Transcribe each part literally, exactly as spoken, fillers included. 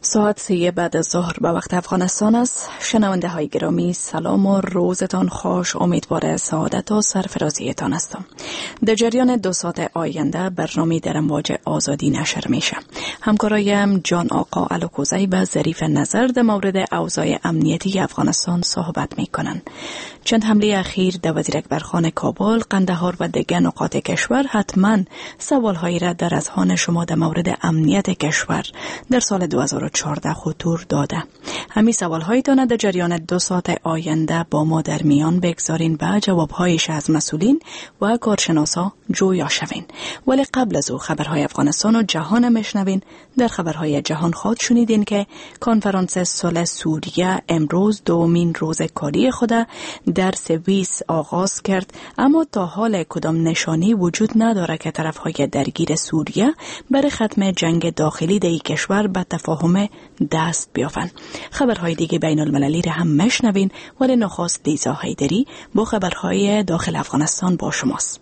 ساعت سه بعد از ظهر به وقت افغانستان است. شنونده های گرامی، سلام و روزتان خوش. امیدوار سعادت و سرفرازیتان هستم. در جریان دو ساعت آینده برنامه در امواج آزادی نشر میشه. همکارایم جان آقا الوکوزی به ظریف نظر در مورد اوضاع امنیتی افغانستان صحبت میکنن. چند حمله اخیر در وزیر اکبرخان کابل، قندهار و دیگر نقاط کشور حتما سوالهایی را در اذهان شما در مورد امنیت کشور در سال دو هزار و چهارده خطور داده. همین سوالهایتان در جریان دو ساعت آینده با ما در میان بگذارین و جوابهایش از مسئولین و کارشناسا جویا شوین. ولی قبل از او خبرهای افغانستان و جهان میشنوین. در خبرهای جهان خود شنیدین که کنفرانس صلح سوریه امروز دومین روز کاری خود در سوئیس آغاز کرد، اما تا حال کدام نشانی وجود نداره که طرفهای درگیر سوریه برای ختم جنگ داخلی در کشور به تفاهم دست بیافن. خبرهای دیگه بین المللی را هم میشنوین، ولی نخست لیزا حیدری با خبرهای داخل افغانستان با شماست.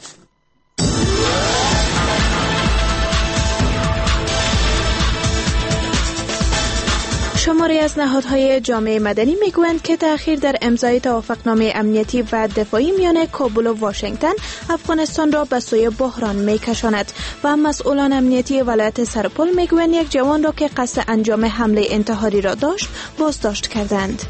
شماری از نهادهای جامعه مدنی میگویند که تأخیر در امضای توافقنامه امنیتی و دفاعی میان کابل و واشنگتن افغانستان را به سوی بحران میکشاند و مسئولان امنیتی ولایت سرپل میگویند یک جوان را که قصد انجام حمله انتحاری را داشت بازداشت کردند.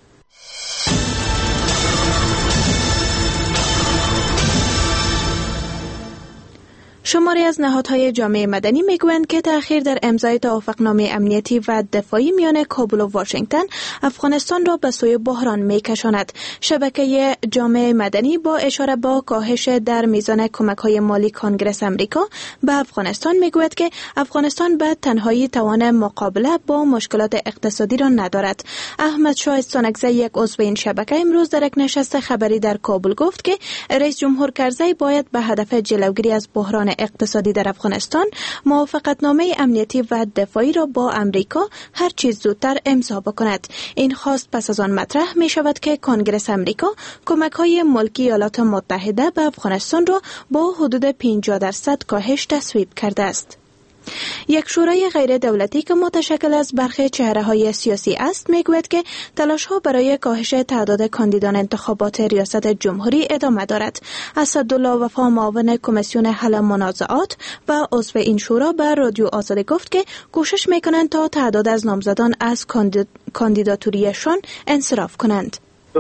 شماری از نهادهای جامعه مدنی میگویند که تأخیر در امضای توافقنامه امنیتی و دفاعی میان کابل و واشنگتن افغانستان را به سوی بحران میکشاند. شبکه جامعه مدنی با اشاره به کاهش در میزان کمک‌های مالی کنگره امریکا به افغانستان میگوید که افغانستان به تنهایی توان مقابله با مشکلات اقتصادی را ندارد. احمد شاه استانکزی، یک عضو این شبکه، امروز در یک نشست خبری در کابل گفت که رئیس جمهور کرزی باید به هدف جلوگیری از بحران اقتصادی در افغانستان موافقتنامه امنیتی و دفاعی را با امریکا هر چیز زودتر امضا بکند. این خواست پس از آن مطرح می شود که کنگره امریکا کمک‌های ملکی ایالات متحده به افغانستان را با حدود پنجاه درصد کاهش تصویب کرده است. یک شورای غیر دولتی که متشکل از برخی چهره‌های سیاسی است میگوید که تلاش‌ها برای کاهش تعداد کاندیدان انتخابات ریاست جمهوری ادامه دارد. اسدالله وفا، معاون کمیسیون حل منازعات و عضو این شورا، به رادیو آزادی گفت که کوشش میکنند تا تعداد از نامزدان از کاندیداتوریشان انصراف کنند.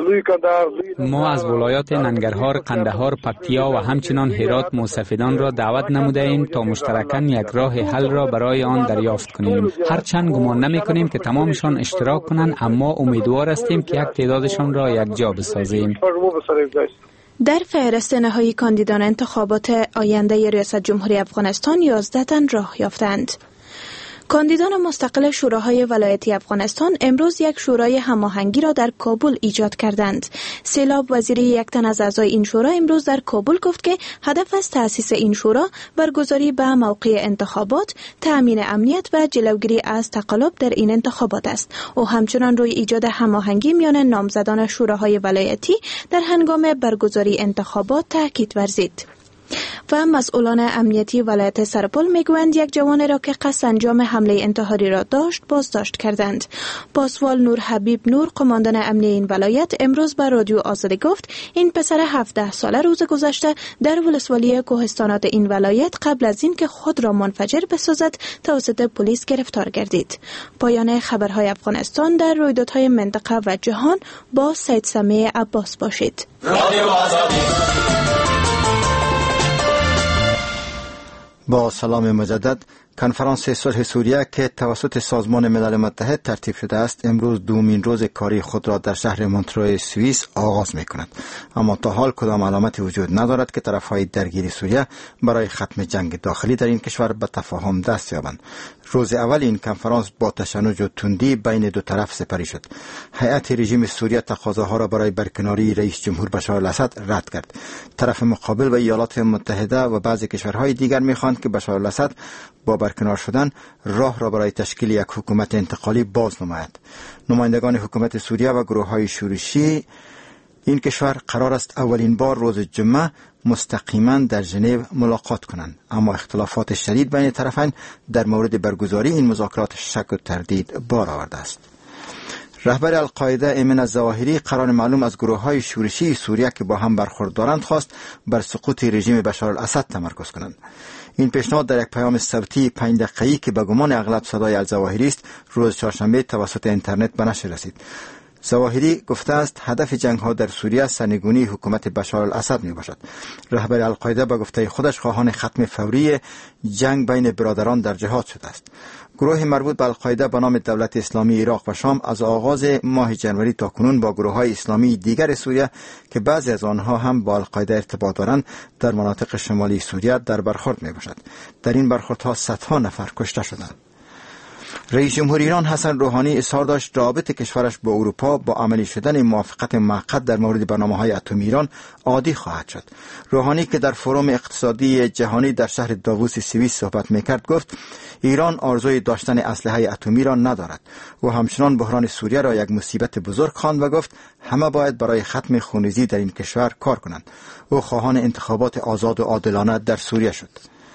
ما از ولایات ننگرهار، قندهار، پکتیا و همچنان هرات موسفیدان را دعوت نموده ایم تا مشترکاً یک راه حل را برای آن دریافت کنیم. هرچند گمان نمی کنیم که تمامشان اشتراک کنند، اما امیدوار هستیم که یک تعدادشان را یک جا بسازیم. در فهرست نهایی کاندیدان انتخابات آینده ریاست جمهوری افغانستان یازده تن راه یافتند. کاندیدان مستقل شوراهای ولایتی افغانستان امروز یک شورای هماهنگی را در کابل ایجاد کردند. سیلاب وزیری، یک تن از اعضای این شورا، امروز در کابل گفت که هدف از تأسیس این شورا برگزاری به موقع انتخابات، تأمین امنیت و جلوگیری از تقلب در این انتخابات است. او همچنان روی ایجاد هماهنگی میان نامزدان شوراهای ولایتی در هنگام برگزاری انتخابات تاکید ورزید. و مسئولان امنیتی ولایت سرپل میگویند یک جوان را که قصد انجام حمله انتحاری را داشت بازداشت کردند. پاسوال نور حبیب نور، قماندان امنی این ولایت، امروز به رادیو آزادی گفت این پسر هفده ساله روز گذشته در ولسوالی کوهستانات این ولایت قبل از این که خود را منفجر بسازد توسط پلیس گرفتار گردید. پایان خبرهای افغانستان. در رویدادهای منطقه و جهان با سید سمیع عباس باشید. رادیو آزادی. با سلام مجدد. کنفرانس صلح سوریه که توسط سازمان ملل متحد ترتیب شده است امروز دومین روز کاری خود را در شهر مونترو سوئیس آغاز می کند، اما تا حال کدام علامتی وجود ندارد که طرفهای درگیر سوریه برای ختم جنگ داخلی در این کشور به تفاهم دست یابند. روز اول این کنفرانس با تشنج و تندی بین دو طرف سپری شد. هیئت رژیم سوریه تقاضاها را برای برکناری رئیس جمهور بشار الاسد رد کرد. طرف مقابل و ایالات متحده و بعضی کشورهای دیگر می‌خواهند که بشار الاسد با برکنار شدن راه را برای تشکیل یک حکومت انتقالی باز نماید. نمایندگان حکومت سوریه و گروه‌های شورشی این کشور قرار است اولین بار روز جمعه مستقیما در ژنو ملاقات کنند، اما اختلافات شدید بین طرفین در مورد برگزاری این مذاکرات شک و تردید بار آورده است. رهبر القاعده ایمن الظواهری قرار معلوم از گروه‌های شورشی سوریه که با هم برخورد دارند خواست بر سقوط رژیم بشار الاسد تمرکز کنند. این پیشنهاد در یک پیام صوتی پنج دقیقه‌ای که به گمان اغلب صدای الظواهری است روز چهارشنبه توسط اینترنت به نشر رسید. ظواهری گفته است هدف جنگ ها در سوریه سرنگونی حکومت بشار الاسد می باشد. رهبر القاعده با گفته خودش خواهان ختم فوری جنگ بین برادران در جهاد شده است. گروه مربوط به القاعده به نام دولت اسلامی عراق و شام از آغاز ماه جنوری تا کنون با گروه های اسلامی دیگر سوریه که بعضی از آنها هم با القاعده ارتباط دارند در مناطق شمالی سوریه در برخورد می باشد. در این برخوردها صدها نفر کشته شدند. رئیس جمهور ایران حسن روحانی اظهار داشت رابط کشورش با اروپا با عملی شدن موافقت موقت در مورد برنامه‌های اتمی ایران عادی خواهد شد. روحانی که در فروم اقتصادی جهانی در شهر داووس سوئیس صحبت می‌کرد گفت ایران آرزوی داشتن اسلحه اتمی را ندارد. او همچنان بحران سوریه را یک مصیبت بزرگ خواند و گفت همه باید برای ختم خونریزی در این کشور کار کنند. او خواهان انتخابات آزاد و عادلانه در سوریه شد.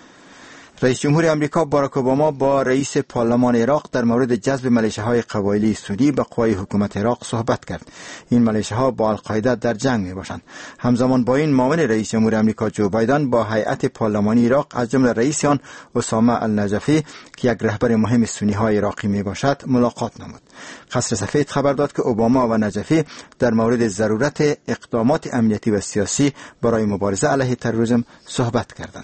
رئیس جمهور آمریکا باراک اوباما با رئیس پارلمان عراق در مورد جذب ملیشه‌های قبایلی سنی به قوای حکومت عراق صحبت کرد. این ملیشه‌ها با القاعده در جنگ می‌باشند. همزمان با این معاون رئیس جمهور آمریکا جو بایدن با هیئت پارلمانی عراق از جمله رئیس آن اسامه النجفی که یک رهبر مهم سنی‌های عراقی میباشد ملاقات نمود. قصر سفید خبر داد که اوباما و نجفی در مورد ضرورت اقدامات امنیتی و سیاسی برای مبارزه علیه تروریسم صحبت کردند.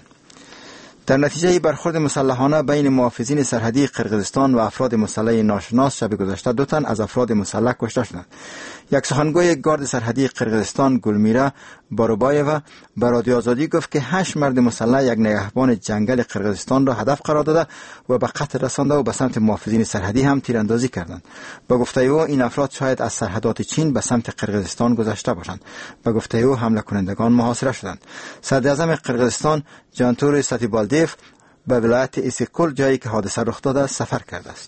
در نتیجه برخورد مسلحانه بین محافظین سرحدی قرقیزستان و افراد مسلح ناشناس شب گذشته دو تن از افراد مسلح کشته شدند. یک سخنگوی گارد سرحدی قرقیزستان گلمیرا باروبایوا به رادیو آزادی گفت که هشت مرد مسلح یک نگهبان جنگل قرقیزستان را هدف قرار داده و به قتل رسانده و به سمت محافظین سرحدی هم تیراندازی کردند. با گفته او این افراد شاید از سرحدات چین به سمت قرقیزستان گذشته باشند. با گفته او حمله کنندگان محاصره شدند. صدر اعظم قرقیزستان جانتور ساتیبالدیف به ولایت ایسیکول جایی که حادثه رخ داده سفر کرده است.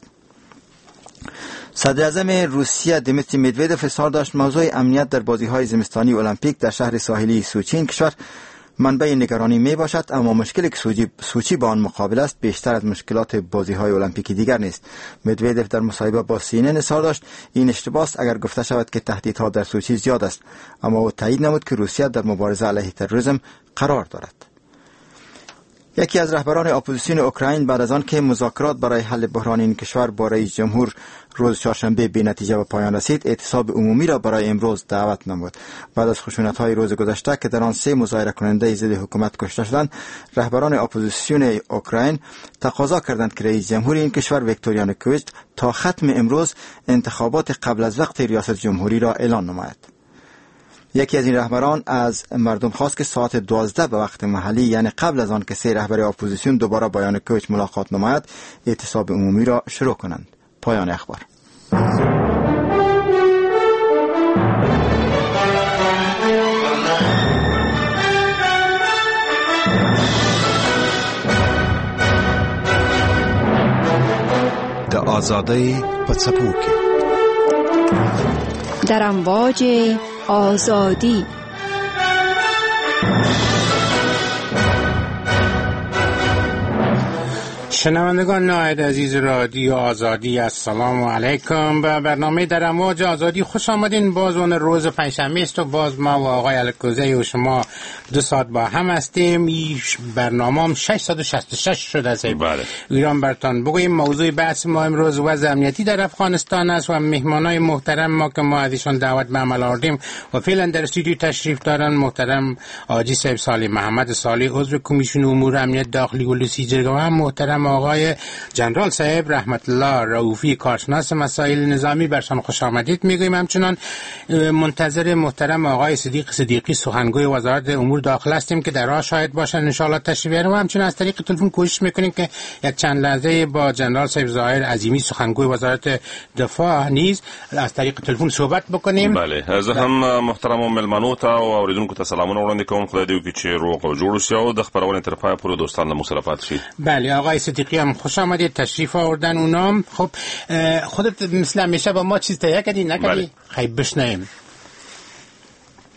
صدر اعظم روسیه دیمیتری مدودف اظهار داشت موضوع امنیت در بازی‌های زمستانی المپیک در شهر ساحلی سوچی این کشور منبع نگرانی می باشد، اما مشکلی که سوچی با آن مقابل است بیشتر از مشکلات بازی‌های المپیکی دیگر نیست. مدودف در مصاحبه با سی ان ان اظهار داشت این اشتباه است اگر گفته شود که تهدیدها در سوچی زیاد است، اما او تایید نمود که روسیه در مبارزه علیه تروریسم قرار دارد. یکی از رهبران اپوزیسیون اوکراین بعد از آن که مذاکرات برای حل بحران این کشور با رئیس جمهور روز چهارشنبه بی نتیجه به پایان رسید، اعتصاب عمومی را برای امروز دعوت نمود. بعد از خشونت‌های روز گذشته که در آن سه مظاهره کننده ضد حکومت کشته شدند، رهبران اپوزیسیون اوکراین تقاضا کردند که رئیس جمهور این کشور ویکتور یانوکوویچ تا ختم امروز انتخابات قبل از وقت ریاست جمهوری را اعلان نماید. یکی از این رهبران از مردم خواست که ساعت دوازده به وقت محلی، یعنی قبل از آن که سه رهبر اپوزیسیون دوباره با یانوکوویچ ملاقات نماید، اعتصاب عمومی را شروع کنند. پایان اخبار. د آزادۍ په څپو کې در امواج آزادی. شنوندگان نهایت عزیز رادیو آزادی، السلام علیکم. به برنامه در امواج آزادی خوش آمدین. باز اون روز پنجشنبه است و باز ما و آقای الکوزی و شما دو ساعت با هم هستیم. این برنامه هم ششصد و شصت و شش شده است. بله. ایران برتان بگوییم موضوع بحث ما امروز وضع امنیتی در افغانستان است و مهمانای محترم ما که ما ازشان دعوت به عمل آوردیم و فعلا در استودیو تشریف دارن محترم حاجی صاحب صالح محمد صالح عضو کمیسیون امور امنیت داخلی و لوسیجرگاه و محترم آقای جنرال صاحب رحمت الله رؤوفی کارشناس مسائل نظامی. برشان خوش آمدید میگویم. همچنان منتظر محترم آقای صدیق صدیقی سخنگوی وزارت امور داخل هستیم که در راه شاهد باشن ان شاء الله تشریف بیارن و همچنان از طریق تلفن کوشش میکنیم که یک چند لحظه با جنرال صاحب ظاهر عظیمی سخنگوی وزارت دفاع نیز از طریق تلفن صحبت بکنیم. بله. زه هم محترم ملمنو ته او اوریدونکو ته سلامونه وړاندې کوم. خدای دې وکړي چې روغ او جوړ اوسئ او د خبرونې تر پایه پورې دوستان له موږ سره پاتې شي. بله. آقای صدیقی هم خوش آمدید، تشریف آوردن اونام. خب خودت مثل همیشه با ما چیز تهیه کردی نکردی؟ خیلی بشنویم.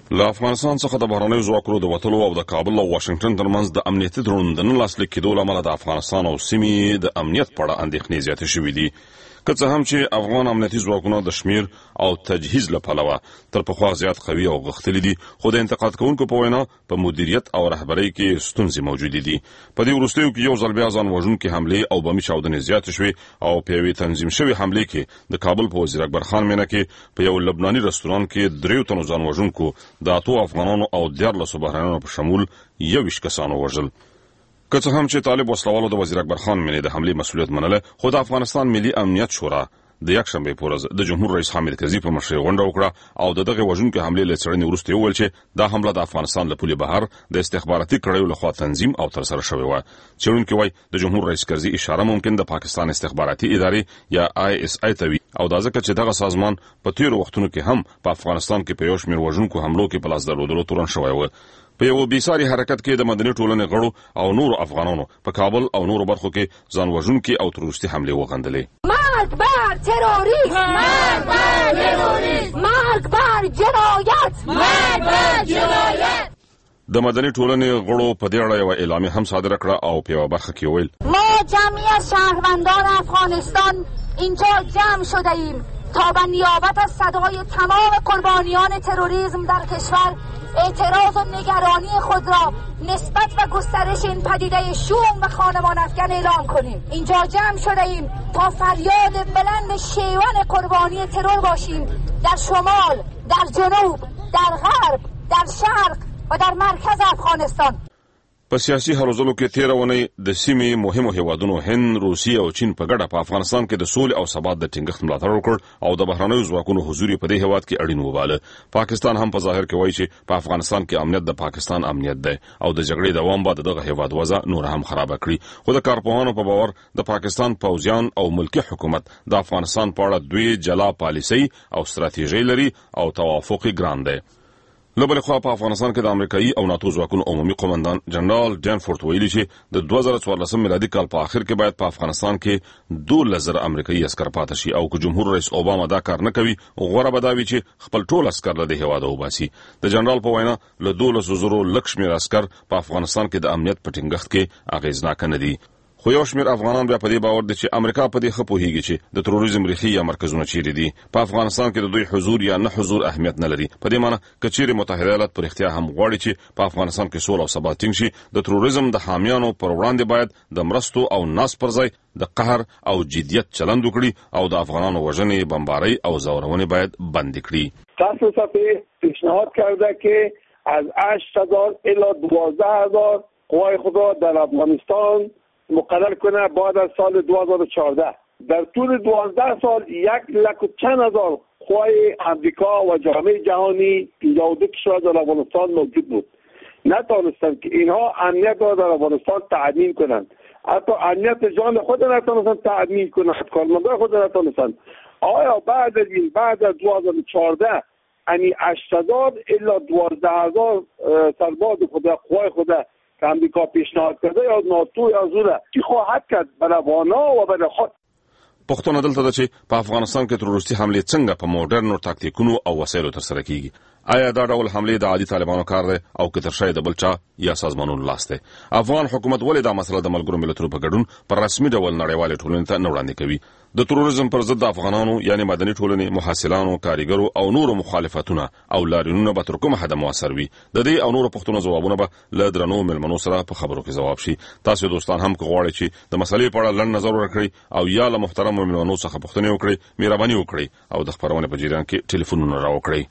له افغانستان څخه د بهرنیو ځواکونو د وتلو او د کابل او واشنگټن ترمنځ د امنیتي تړون د نه لاسلیک کېدو له امله د افغانستان او سیمې د امنیت په اړه اندېښنې زیاتې شوې دي. که څه هم چې افغان امنیتي ځواکونه د شمیر او تجهیز له پلوه تر پخوا زیات قوي او غښتلي دي، خو د انتقاد کوونکو په وینا په مدیریت او رهبرۍ کې ستونزې موجودې دي. په دې وروستیو کې یو ځل بیا ځان وژونکي حملې او بمي چاودنې زیاتې شوې او په یوې تنظیم شوې حملې کې د کابل په وزیر اکبر خان مینه کې په یو لبناني رستوران کې دریو تنو ځان وژونکو د اتو افغانانو او دیارلسو بهرنیانو په شمول یوویشت کسانو وژل. که څه هم چې طالب وسلوالو د وزیر اکبر خان مینې د حملې مسؤلیت منله، خو د افغانستان ملي امنیت شورا د یکشنبې په ورځ د جمهور رئیس حامد کرزي په مشرۍ غونډه وکړه او د دغه وژونکي حملې له څېړنې وروسته وویل چې دا حمله د افغانستان له پولې بهر د استخباراتي کړیو لخوا تنظیم او ترسره شوې وه. څېړونکي وایي د جمهور رئیس کرزي اشاره ممکن د پاکستان استخباراتي ادارې یا آی اس آی ته وي، او دا ځکه چې دغه سازمان په تیرو وختونو کې هم په افغانستان کې په یو شمېر وژونکو حملو کې په لاس درلودلو تورن شوی و. په یو بېساري حرکت کې د مدني ټولنې غړو او نورو افغانانو په کابل او نورو برخو کې ځان وژونکي او تروریستي حملې وغندلې. مرگ بر تروریسم، مرگ بر تروریسم، مرگ بر جنایت، مرگ بر جنایت. د مدني ټولنې غړو په دې اړه یو اعلامیه هم صادره کړه او په یوه برخه کې ویل: ما جمعی از شهروندان افغانستان اینجا جمع شده ایم تا به نیابت از صدای تمام قربانیان تروریسم در کشور اعتراض و نگرانی خود را نسبت و گسترش این پدیده شوم و خانمان افکن اعلام کنیم. اینجا جمع شده ایم تا فریاد بلند شیون قربانی ترور باشیم در شمال، در جنوب، در غرب، در شرق و در مرکز افغانستان. په سیاسي هلو ځلو کې تېره اونۍ د سیمې مهمو هیوادونو هند، روسیې او چین په ګډه په افغانستان کې د سولې او ثبات د ټینګښت ملاتړ وکړ او د بهرنیو ځواکونو حضور یې په دې هیواد کې اړین وباله. پاکستان هم په ظاهر کې وایي چې په افغانستان کې امنیت د پاکستان امنیت دی او د جګړې دوام به دغه هیواد وضع نور هم خرابه کړي. خو د کارپوهانو په باور د پاکستان پوځیان او ملکی حکومت د افغانستان په اړه دوی جلا پالیسۍ او ستراتیژۍ لري او توافق یې ګران دی. له بلې خوا په افغانستان کې د امریکایي او ناتو ځواکونو عمومي قومندان جنرال ډینفورد ویلي چې د دوه زره څوارلسم میلادي کال په آخر کې باید په افغانستان کې دولس زره امریکایي عسکر پاتې شي او که جمهور رئیس اوباما دا کار نه کوي، غوره به دا وي چې خپل ټول عسکر له دې هېواده وباسي. د جنرال په وینا له دولسو زرو لږ شمېر عسکر په افغانستان کې د امنیت په ټینګښت کې اغېزناکه نه دي. خو یو شمېر افغانان بیا په دې باور دي چې امریکا په دې ښه پوهېږي چې د تروریزم ریښې یا مرکزونه چیرې دي. په افغانستان کې د دوی حضور یا نه حضور اهمیت نه لري. په دې معنی که چیرې متحده ایالات په رښتیا هم غواړي چې په افغانستان کې سوله او ثبات ټینګ شي، د تروریزم د حامیانو پر وړاندې باید د مرستو او ناس پر ځای د قهر او جدیت چلند وکړي او د افغانانو وژنې، بمبارۍ او ځورونې باید بند کړي. تاسو ته پیشنهاد کرده که از هشت هزار الی دوازده هزار قوای خود را در افغانستان مقرر کنه بعد از سال دو هزار و چهارده. در طول دوازده سال یک لک و چند هزار قوای امریکا و جامعه جهانی اینجا و دو کشور در افغانستان موجود بود. نتوانستند که اینها امنیت را در افغانستان تأمین کنند. حتی امنیت جان خود نتوانستند تأمین کنند. کارمندان خود نتوانستند. آیا بعد از این بعد از دو هزار و چهارده یعنی هشت هزار الی دوازده هزار سرباز خود قوای خود که امریکا پیشنهاد کرده یا ناتو یا زوره چی خواهد کرد برای افغانا و برای خود؟ پښتون دلته ده چې په افغانستان کې تروریستي حملې څنګه په موډرنو تاکتیکونو او وسایلو ترسره کیږي. آیا دا ډول حملې د عادي طالبانو کار دی او که تر شا یې د بل چا یا سازمانونو لاس دی؟ افغان حکومت ولې دا مسله د ملګرو ملتونو په ګډون په رسمي ډول نړیوالې ټولنې ته نه وړاندې کوي؟ د تروریزم پر ضد د افغانانو یعنی مدني ټولنې، محصلانو، کارګرو او نورو مخالفتونه او لاریونونه به تر کومه حده مؤثر وي؟ د دې او نورو پوښتنو ځوابونه به له درنو مېلمنو سره په خبرو کې ځواب شي. تاسو دوستان هم که غواړئ چې د مسلې په اړه لنډ نظر ورکړئ او یا له محترمو مېلمنو څخه پوښتنې وکړئ، مهرباني وکړئ او د خپرونې په جریان کې ټلیفونونه راوکړئ.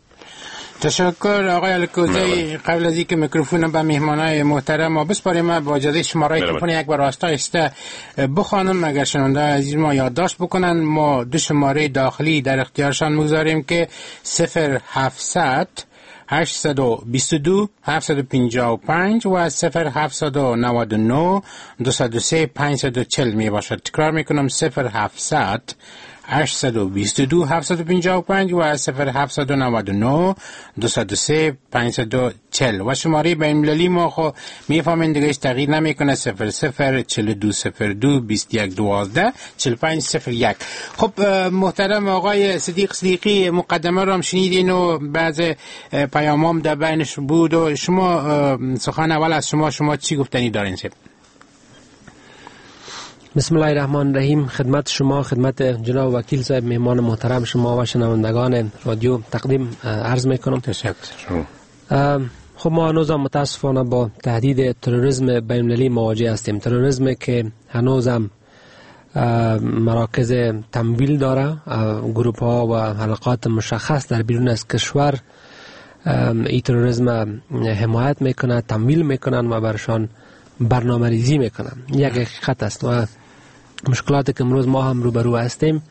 تشکر آقای الکوزی. قبل از اینکه میکروفون به مهمانای محترم ما بسپاریم، ما با اجازه شماره تلفن یک بار واسطه است بخوانم اگر شنونده عزیز ما یادداشت بکنن. ما دو شماره داخلی در اختیارشان میگذاریم که صفر هفتصد هشتصد و بیست و دو هفتصد و پنجاه و پنج و صفر هفتصد و نود و نه دویست و سه پانصد و چهل می باشد. تکرار میکنم صفر هفتصد هشت دو دو هفت پنج پنج و صفر هفت نه نه دو صفر سه پنج صفر چهل و شماره بین المللی ما خو میفهمین دیگه تغییر نمیکنه صفر صفر چهل و دو صفر دو بیست و یک دوازده چهل و پنج صفر یک. خب محترم آقای صدیق صدیقی، مقدمه رو هم شنیدین و بعض پیامام در بینش بود و شما سخن اول از شما شما چی گفتنی دارین سید؟ بسم الله الرحمن الرحیم. خدمت شما، خدمت جناب وکیل صاحب، مهمان محترم شما و شنوندگان رادیو تقدیم عرض میکنم. تشکر. خب ما هنوز هم متاسفانه با تهدید تروریسم بین المللی مواجه هستیم. تروریسم که هنوز هم مراکز تمویل داره، گروپ ها و حلقات مشخص در بیرون از کشور این تروریسم حمایت میکنه، تمویل میکنن و برشان برنامه ریزی میکنن. یک حقیقت است و مشکلاتی که امروز ما هم روبرو هستیم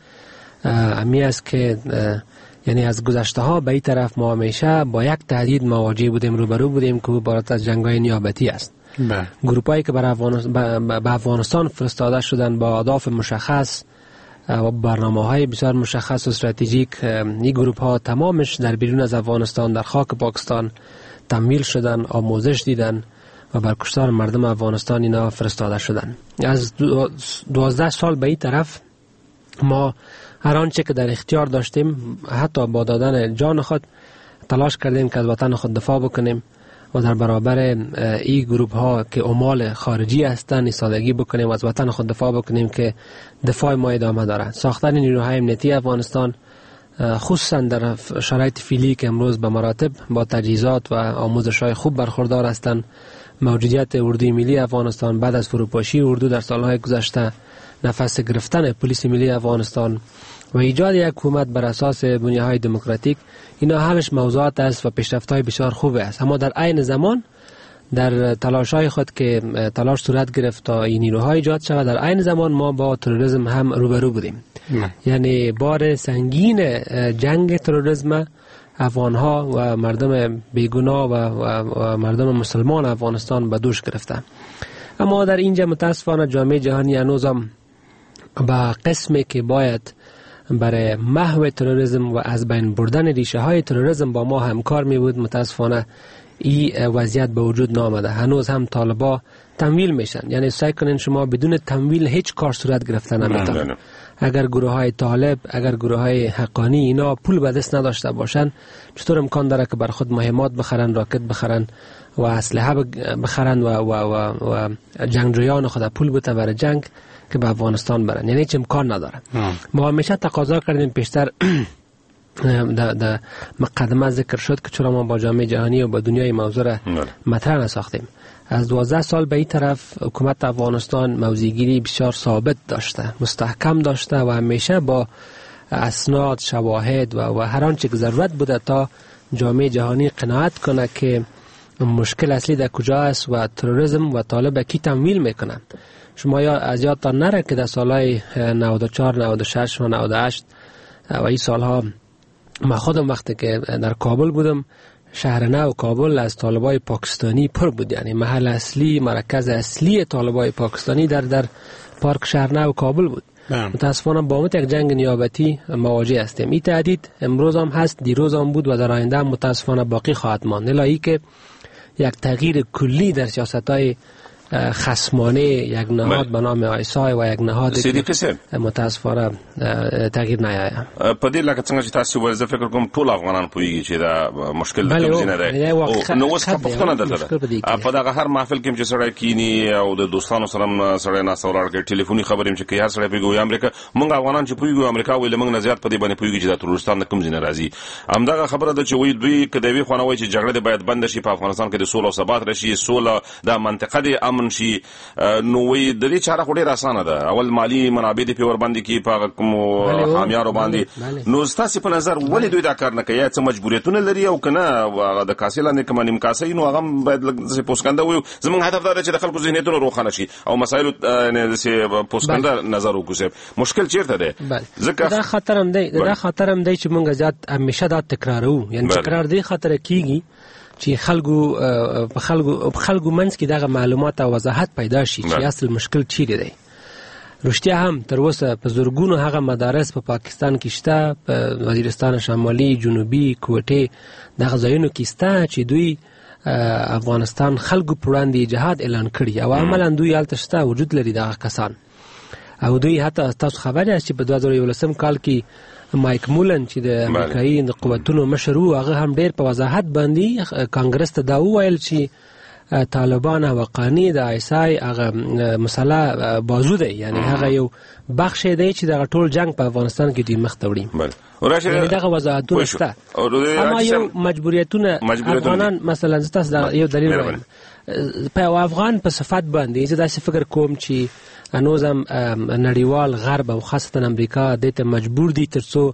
امی است که یعنی از گذشته ها به این طرف ما همیشه با یک تهدید مواجه بودیم، روبرو بودیم که عبارت از جنگ‌های نیابتی است. گروپایی که به افغانستان فرستاده شدن با اهداف مشخص و برنامه‌های بسیار مشخص و استراتژیک، این گروپ ها تمامش در بیرون از افغانستان در خاک پاکستان تمویل شدن، آموزش دیدن و بر کشتار مردم افغانستان اینا فرستاده شدن. از دوازده سال به این طرف ما هر آنچه که در اختیار داشتیم، حتی با دادن جان خود، تلاش کردیم که از وطن خود دفاع بکنیم و در برابر این گروپ ها که عمال خارجی هستند ایستادگی بکنیم و از وطن خود دفاع بکنیم که دفاع ما ادامه داره. ساختن نیروهای امنیتی افغانستان خصوصا در شرایط فعلی که امروز به مراتب با تجهیزات و آموزش های خوب برخوردار هستند، موجودیت اردوی ملی افغانستان بعد از فروپاشی اردو در سالهای گذشته، نفس گرفتن پلیس ملی افغانستان و ایجاد یک حکومت بر اساس بنیادهای دموکراتیک، اینا همش موضوعات است و پیشرفت‌های بسیار خوبه است. اما در عین زمان در تلاش‌های خود که تلاش صورت گرفت تا این نیروها ایجاد شود، در عین زمان ما با تروریسم هم روبرو بودیم. یعنی بار سنگین جنگ تروریسم افغان‌ها و مردم بیگناه و, و, و مردم مسلمان افغانستان به دوش گرفته. اما در اینجا متاسفانه جامعه جهانی هنوز هم به قسمی که باید برای محو تروریسم و از بین بردن ریشه های تروریسم با ما همکار می بود، متاسفانه این وضعیت به وجود نامده. هنوز هم طالبا تمویل میشن. یعنی سعی کنین شما بدون تمویل هیچ کار صورت گرفته نمیتونه. اگر گروه های طالب، اگر گروه های حقانی اینا پول به دست نداشته باشن، چطور امکان داره که بر خود مهمات بخرن، راکت بخرن و اسلحه بخرن و, و, و, و جنگجویان خود پول بده برای جنگ که به افغانستان برن؟ یعنی هیچ امکان نداره. ما همیشه تقاضا کردیم، پیشتر در در مقدمه ذکر شد که چرا ما با جامعه جهانی و با دنیای موضوع مطرح نساختیم. از دوازده سال به این طرف حکومت افغانستان موضع‌گیری بسیار ثابت داشته، مستحکم داشته و همیشه با اسناد، شواهد و, و هر آنچه که ضرورت بوده تا جامعه جهانی قناعت کنه که مشکل اصلی در کجا است و تروریسم و طالب کی تمویل میکنند. شما یا از یادتان نره که در سالهای نود و چهار، نود و شش و نود و هشت و این سالها ما خودم وقتی که در کابل بودم، شهر نو کابل از طالبای پاکستانی پر بود. یعنی محل اصلی، مرکز اصلی طالبای پاکستانی در در پارک شهر نو کابل بود. متاسفانه با امت یک جنگ نیابتی مواجه هستیم. این تهدید امروز هم هست، دیروز هم بود و در آینده هم متاسفانه باقی خواهد ماند. الا که یک تغییر کلی در سیاست‌های خصمانه یک نهاد به نام آیسای و یک نهاد متاسفانه تغییر نیاید. په دې لکه څنګه چې تاسو ورزه فکر کوم ټول افغانان پوهیږي چې دا مشکل د کوم ځای نه دی. نو اوس پښتنه دلته په دغه هر محفل کې چې سړی کینی او د دوستانو سره سړی نه سوال کوي، ټلیفوني خبرې چې کوي، هر سړی پیګوي امریکا، موږ افغانان چې پوهیږو امریکا ویل موږ نه زیات په دې باندې پوهیږي چې د ترورستان د کوم ځای نه راځي. همدغه خبره ده چې وی دوی کدوې خو نه وایي چې جګړه باید بند شي، په افغانستان کې د سولې او ثبات راشي، سوله د منطقه د امن شي. نو وی د دې چاره خو ډیره اسانه ده. اول مالی منابع دې په ور باندې کې په کوم حامیانو باندې. نو ستاسو په نظر ولې دوی دا کار نه کوي؟ څه مجبوریتونه لري او کنه د کاسې لاندې کوم نیم کاسې نو هغه باید د پوسکنده وي. زموږ هدف دا دی چې د خلکو ذهنیتونه روښانه شي او مسایل نه د پوسکنده نظر وکړي. مشکل چیرته دی؟ ځکه دا خطر هم دی، دا خطر هم دی چې موږ زیات همیشه دا تکرارو. یعنی تکرار دی خطر کیږي چې خلکو په خلکو په خلکو منځ کې دغه معلومات او وضاحت پیدا شي چې اصل مشکل چیرې دی. رښتیا هم تر اوسه په زرګونو هغه مدارس په پا پاکستان کې شته، په وزیرستان شمالي، جنوبي، کوټې دغه ځایونو کې شته چې دوی افغانستان خلکو پر وړاندې جهاد اعلان کړي او عملاً دوی هلته شته، وجود لري دغه کسان. او دوی حتی تاسو خبر یاست چې په دوه زره یولسم کال کې مایک مولن چې د امریکایي قوتونو مشر و، هغه هم ډېر په وضاحت باندې کانګرس ته دا وویل چې طالبان او قانی د آیسای هغه مسله بازو دی، یعنی هغه یو بخش دی چې دغه ټول جنگ په افغانستان کې دی مخ ته وړي. یعنی دغه وضاحتونه شته، اما یو مجبوریتونه افغانان مثلا تاسو یو دلیل وایم په افغان په صفات باندې زه داسې فکر کوم چې انوزم نړیوال غرب او خاصتا امریکا دته مجبور دي ترڅو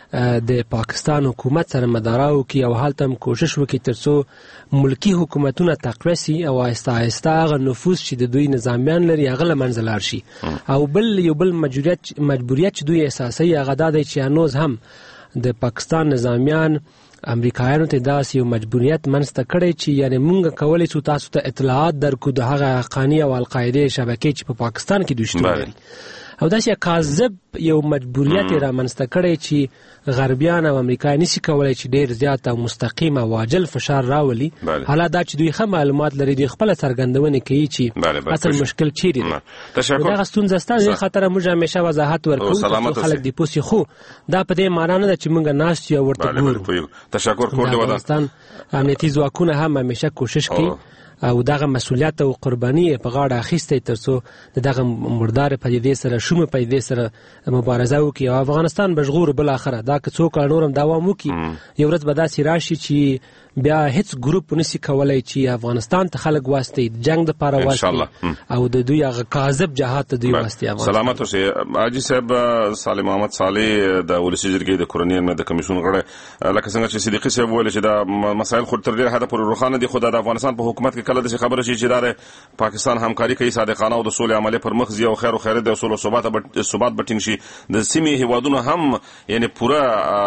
د پاکستان حکومت سره مدارا وکړي او هلته هم کوشش وکړي ترڅو ملکی حکومتونه تقویه سي او آهسته آهسته هغه نفوذ چې د دوی نظامیان لري هغه له منځه لاړ شي. او بل یو بل مجبوریت مجبوریت چې دوی احساسوي هغه دا دی چې انوز هم د پاکستان نظامیان امریکایانو ته داسې یو مجبوریت منځته کړی چې یعنی مونږ کولی شو تاسو ته اطلاعات درکو د هغه حقاني او القاعده شبکې چې په پا پاکستان کې دوی شتون لري، او داسې کاذب یو مجبوریت را منځته کړی چې غربیان او امریکایان نشي کولای چې ډېر زیات او مستقیم او عاجل فشار راولي. حالا دا چې دوی ښه معلومات لري، دوی خپله څرګندونه کوي چې اصل مشکل چیرې دی. دغه ستونزه شته، دې خاطره موږ همیشه وضاحت ورکوو چې خلک دې پوه شي، خو دا په دې معنا نه ده چې موږ ناست یو ورته ګورو. تشکر کوم د افغانستان امنیتي ځواکونه هم همیشه کوشش کوي او دغه مسؤلیت او قرباني په غاړه اخیسته ترڅو دغه مردار پدیدې سره شومه پدیدې سره مبارزه وکړي او افغانستان بشغور بل اخره دا که څوک نورم دوام وکړي یو ورځ به داسې راشي چې بیا هیڅ ګروپ نشي کولای چې افغانستان ته خلک واسطي جنگ د پاره واسطي او د دوی هغه کاذب جهاد ته دوی واسطي. سلامت اوسئ حاجی صاحب. سالم محمد صالح د ولسی جرګې د کورنۍ د کمیسیون غړی، لکه څنګه چې صدیقي صاحب ویل چې دا مسایل خو تر ډیره حده پورې روښانه دي، خو د افغانستان په حکومت کې کله د خبره شي چې دا پاکستان همکاري کوي صادقانه او د سولې عملي پر مخ ځي او خیر او خیرت د اصول او ثبات ثبات بټینګ شي، د سیمې هیوادونو هم یعنی پوره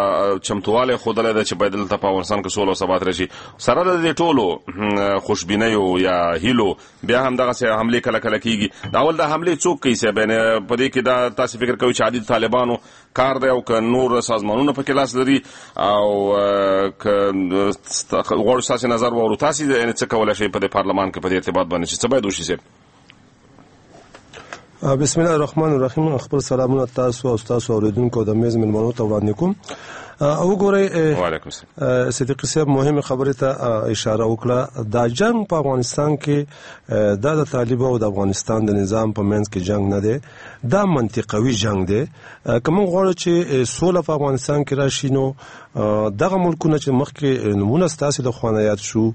چمتواله خودله د چې باید د افغانستان کې سولې او ثبات راشي. سره د ټولو خوشبینیو یا هیلو بیا هم دغه سه حمله کله کله کیږي. دا ول د حمله څوک کوي سه بین په دې کې دا تاسو فکر کوئ چې عادي طالبانو کار دی او که نور سازمانونه په کلاس لري او که غوړ ساسي نظر ورو تاسو یعنی څه کولای شي په پارلمان کې په دې ارتباط باندې چې څه باید وشي سه؟ بسم الله الرحمن الرحیم. خپل سلامونه تاسو او تاسو اوریدونکو د میز ملمنو ته وړاندې کوم. او ګورئ وعلیکم السلام صدیقي صاحب مهمه خبره ته اشاره وکړه. دا جنگ په افغانستان کې د طالب او د افغانستان د نظام په منځ کې جنگ نه دی، دا منطقوي جنگ دی. کوم غواړي چې سوله په افغانستان کې راشي نو دغه ملکونه چې مخکې نمونه ستاسو د خوانه یاد شو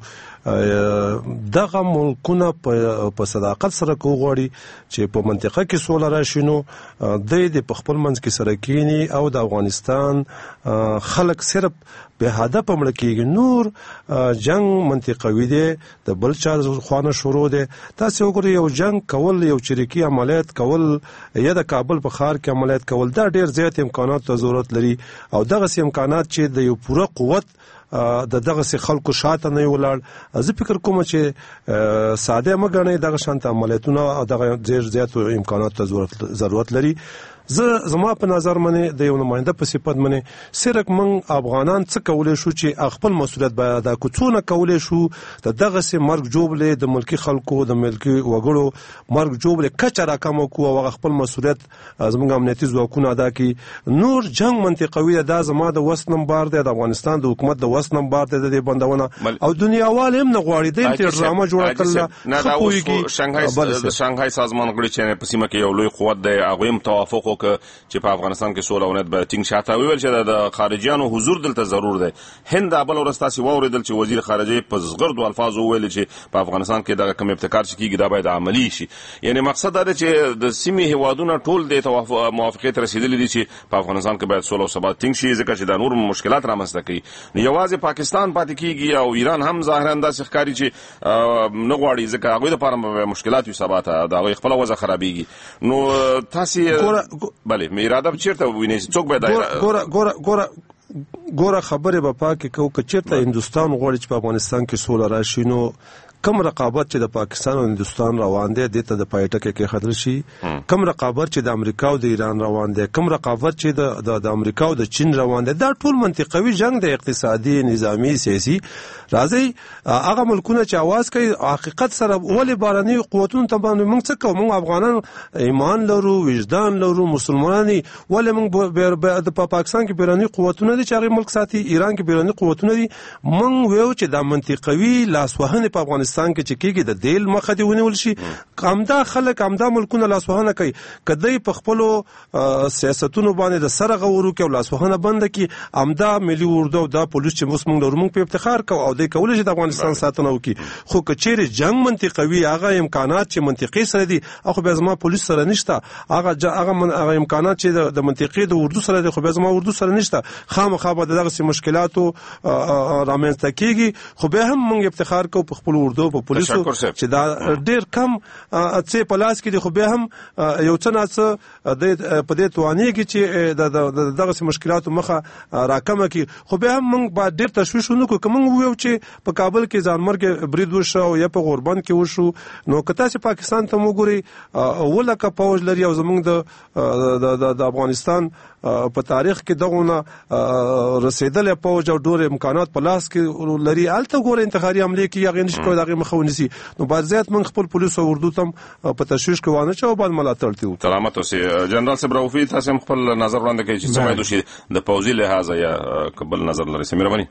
دغه ملکونه په صداقت سره کوغوري چې په منطقه کې سوله راشي نو د په خپل منځ کې سره کینی او د افغانستان خلک صرف به هدف مړ کېږي. نور جنگ منطقوي دی، د بل چا خوانه شروع دی. تاسو وګورئ یو جنگ کول، یو چریکي عملیات کول یا د کابل په ښار کې عملیات کول دا ډیر زیات امکانات ته ضرورت لري او دغه سي امکانات چې د یو پوره قوت د دغه سي خلکو شاته نه ولاړ. زه فکر کوم چې ساده مګنې دغه شانت عملیاتونه او دغه ډیر زیات امکانات ته ضرورت ضرورت لري. زه زما په نظر باندې د یو نماینده په صفت باندې سرک من افغانان څه کولای شو چې خپل مسؤلیت باید ادا کړو، څونه کولای شو د دغه سي مرګ جوړلې د ملکی خلکو د ملکی وګړو مرګ جوړلې کچا راکم کو او خپل مسؤلیت زموږ امنیتي ځواکونه ادا کړي. نور جنگ منطقوي دا زما د وس نمبر دی، د افغانستان د حکومت د وس نمبر دی د بندونه او دنیاوال هم نه غواړي د ډرامه جوړه کړل. نه دا اوس شانګهای د شانګهای سازمان غړي چې په سیمه کې یو لوی قوت دی، هغه هم توافق چې په افغانستان کې سوله ونت به ټینګ شاته ویل چې د خارجيانو حضور دلته ضرور دی. هند ابل ورستاسي ووریدل چې وزیر خارجه په زغردو الفاظ ویل چې په افغانستان کې د کوم ابتکار چې کیږي دا باید عملی شي. یعنی مقصد دا دی چې د سیمې هوادونو ټول د توافق موافقت رسیدلې دي چې په افغانستان کې باید سوله او ثبات ټینګ شي، ځکه چې د نور مشکلات رامنځته کوي. یوازې پاکستان پاتې کیږي او ایران هم ظاهرا داسې ښکاري چې نه غواړي ځکه هغه د لپاره مشکلات وي ثبات دا غوي خپل وضع خرابيږي. نو تاسو بله میراده چیرته ویني څوک به دایره ګوره ګوره ګوره ګوره خبره به پاکه کو چې چیرته هندستان غواړي چې په افغانستان کې سوله راشي نو کم رقابت چې د پاکستان او هندستان روان دی د ته د پایټکه کې خطر شي، کم رقابت چې د امریکا او د ایران روان دی، کم رقابت چې د د امریکا او د چین روان دی، دا ټول منطقوي جنگ د اقتصادي نظامی سیاسي. راځي هغه ملکونه چې आवाज کوي حقیقت سره ولې بارني قوتونو ته باندې موږ څه کوو؟ موږ افغانان ایمان لرو، وجدان لرو، مسلمانانی ولې موږ د پاکستان کې بیرونی قوتونه دي چې هغه ملک ساتي، ایران کې بیرونی قوتونه دي. موږ ویو چې د منطقوي لاسوهنه په افغانستان کې چې کېږي د دیل مخه دی ونیول شي. قامدا خلک قامدا ملکونه لاسوهنه کوي، کدی په خپل سیاستونو باندې د سره غورو کې لاسوهنه بند کی امدا ملي اردو او د پولیس چې موږ له موږ په افتخار کوو او د کول چې د افغانستان ساتنه وکي. خو کچېر جنگ منطقوي هغه امکانات چې منطقي سره دي، خو به زما پولیس سره نشته، هغه هغه امکانات چې د منطقي د اردو سره دي، خو به زما اردو سره نشته. خامخا به دغه مشکلاتو رامنځته کیږي. خو به هم موږ افتخار کوو په خپل اردو په پولیسو چې دا ډیر کم څه پلاس کې دي، خو به هم یو څه ناڅه د په دې توانېږي چې دغه مشکلاتو مخه راکمه کی. خو به هم موږ با ډیر تشویش ونکړو کوم ویو چې په کابل کې ځانمرګ برید وشو یا په غوربند کې وشو. نو کته چې پاکستان ته وګوري ولکه پوج لري او زمونږ د د افغانستان په تاریخ کې دغه رسیدل پوج او ډور امکانات په لاس کې لري، الته ګور انتخابي عملې کې یغې نشي کوي دغه مخه ونیسي. نو باید زیات من خپل پولیس او اردو تم په تشویش کې وانه چا باید ملاتړ تیو. سلامت اوسئ جنرال صبروفي، تاسو خپل نظر وړاندې کړئ چې څه باید وشي د پوځي لحاظ یا قبل نظر لري. مهرباني.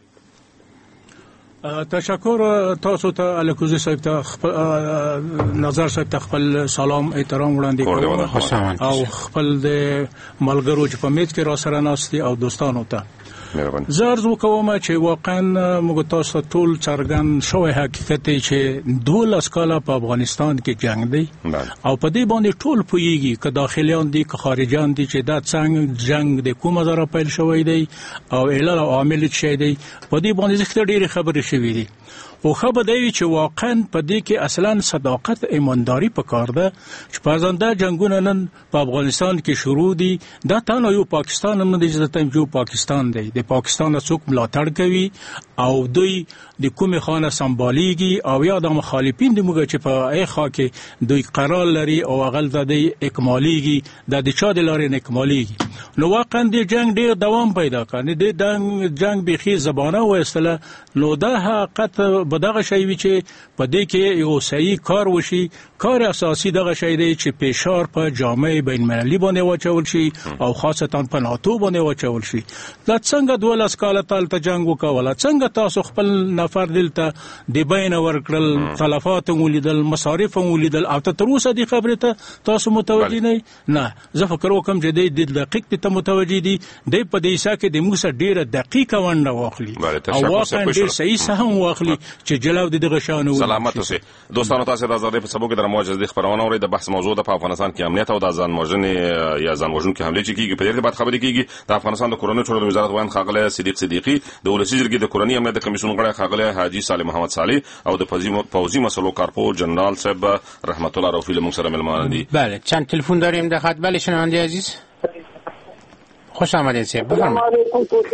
تشکر. تاسو ته الکوزي صاحب ته نظر صاحب ته خپل سلام احترام وړاندې کوم او خپل د ملګرو چې په میز کې را سره ناستي او دوستانو ته زه عرض وکوم چې واقعا موږ تاسو ټول څرګند شوی حقیقت چې دولس کاله په افغانستان کې جنگ دی او په دې باندې ټول پوهیږي که داخلیان دي که خارجان دي چې دا څنګه جنگ د کومه ځای پیل شوی دی او علت او عامل څه دی. په دې باندې ځکه ډېرې خبرې شوې دي او خبر دی چې واقعا په دې کې اصلا صداقت ایمانداری پکار ده چې په ځاندا جنگونه نن په افغانستان کې شروع دي. دا تنه یو پاکستان هم نه دی، ځکه یو پاکستان دی، د پاکستان څوک ملاتړ کوي او دوی د کومه خانه سمبالیږي او یا د مخالفین د موږ چې په ایخا کې دوی قرار لري او غل د اکمالیږي د د چا د لارې نه اکمالیږي. نو واقعا د جنگ ډیر دوام پیدا کړي، د جنگ بخي زبانه وستله. نو دا حقیقت بدغه شی وی چې په دې کې یو صحیح کار وشي. کار اساسي دغه شی دی چې فشار په جامعه بین المللي باندې واچول شي او خاصتا په ناتو باندې واچول شي. دا څنګه دولس کاله تل ته جنگ وکوله، څنګه تاسو خپل نفر دلته د بین ورکړل، تلفات ولیدل، مصارف ولیدل او تر اوسه دې خبره ته تاسو متوجي نه نه زه فکر وکم چې د دقیق ته متوجي دي. د په دې ځکه کې د موږ سره ډیره دقیقه ونده واخلي او واقعا ډیر صحیح سهم واخلي چې جلو د دغه شانو. سلامت اوسئ دوستانو، تاسو د آزادۍ په سبو کې د مواجهه د خبرونه اورئ. د بحث موضوع د افغانستان کې امنیت او د ځان وژنې یا ځان وژونکو حملې چې کیږي په دې اړه خبرې کیږي. د افغانستان د کورنۍ چارو وزارت وایي خاغله صدیق صدیقي، د ولسی جرګې د کورنۍ امنیت کمیسیون غړی خاغله حاجی صالح محمد صالح او د پوځي مسلو کارپو جنرال صاحب رحمت الله رفیع موږ سره ملمان دي. بله چند تلفن داریم در خط. بله شنونده عزیز خوش آمدید صاحب. بفرمایید.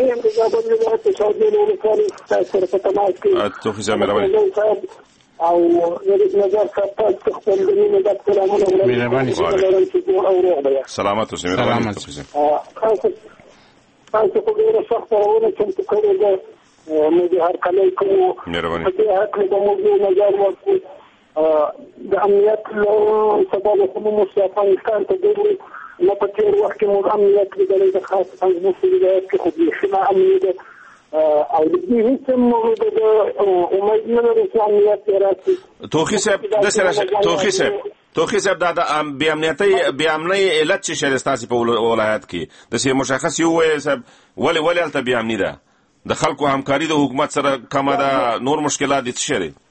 توفیق صاحب مهربانی. او یعنی نظر کاته خپل دیني د کلامونو مهرباني سلامت اوسئ. مهرباني خاصه خاصه په ډیره سخته ورونه چې کومه ده مې د هر کله کوم مهرباني په هغه د موضوع نظر ورکړ د امنیت له سبب کوم افغانستان ته ډیره نه پاتې وخت مو امنیت د خاص څنګه مسؤلیت کې خو دې شنه امنیت او د دې هیڅ موجوده د امید نه لري چې امنیت راځي. توخی صاحب د سره توخی صاحب توخی صاحب دا د بیا امنیتي بیا امنیتي علت چې شرستاسي په ولایت کې د سي مشخص یو وي صاحب ولی ولی الته بیا امنی ده د خلکو همکاري د حکومت سره کومه ده، نور مشکلات دي څه دي؟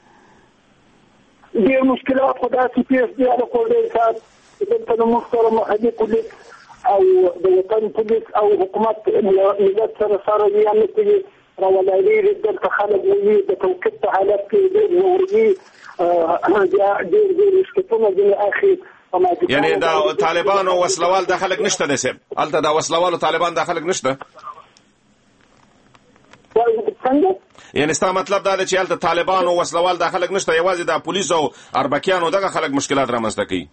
ډېر مشکلات خدای چې پیښ دي هغه کولای صاحب دلته محترم محلي پولیس او د وطن پولیس او حکومت ملت سره سره دي هم چې راولایي دلته خلک وي د توقف په حالت کې د نوري ډېر ډېر مشکلونه دي اخی. یعنی دا طالبان او وسلوال د خلک نشته ده سب الته دا وسلوال او طالبان د خلک نشته. څنګه یعنی ستا مطلب دا دی چې هلته طالبان او وسلوال دا خلک نشته، یوازې د پولیس او اربکیانو دغه خلک مشکلات رامنځته کوي؟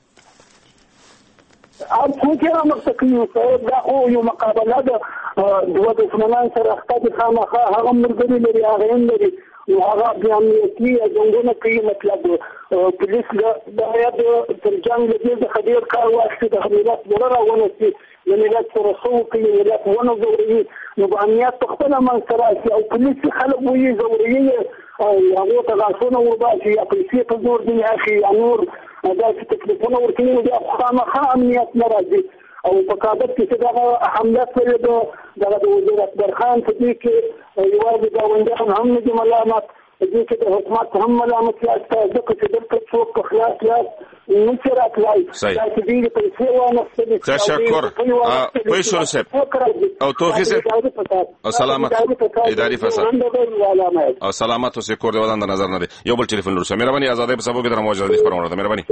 او څوک یې رامنځته کوي؟ دا خو یو مقابله ده دوه دښمنان سره اخته خامخا، هغه ملګري لري هغه هم لري، نو هغه بیا امنیتي جنګونه کوي. مطلب پولیس باید تر جنګ له دې څخه ډېر کار واخلي، د ملت زړه راونیسي، د ملت سره څه وکړي، ملت ونه ځوروي، نو به امنیت په خپله منځته راشي. او پولیس چې خلک وایي ځوروي یې، هغو ته لاسونه ورباسي یا پیسې په زور ځینې اخلي یا نور داسې تکلیفونه ورکوي، نو بیا خامخا امنیت نه راځي. او په کابل کې چې دغه حمله کړې ده دغه د وزیر اکبر خان په دې کې یوازې ګاونډیان هم نه دي ملامت، په دې کې د حکومت هم ملامت یاسته، ځکه چې دلته څوک په خلاص لاس نشي راتلی. دا چې ډېرې پیسې وانخېستلې. تشکر پوه شو صاحب او توفیق صاحب او سلامت اداري فساد او سلامت اوسې، کور دې ودان د نظر نه دی. یو بل ټلیفون لرو. مهرباني ازادۍ په سبب کې در موجود دي خبرونه ده. مهرباني.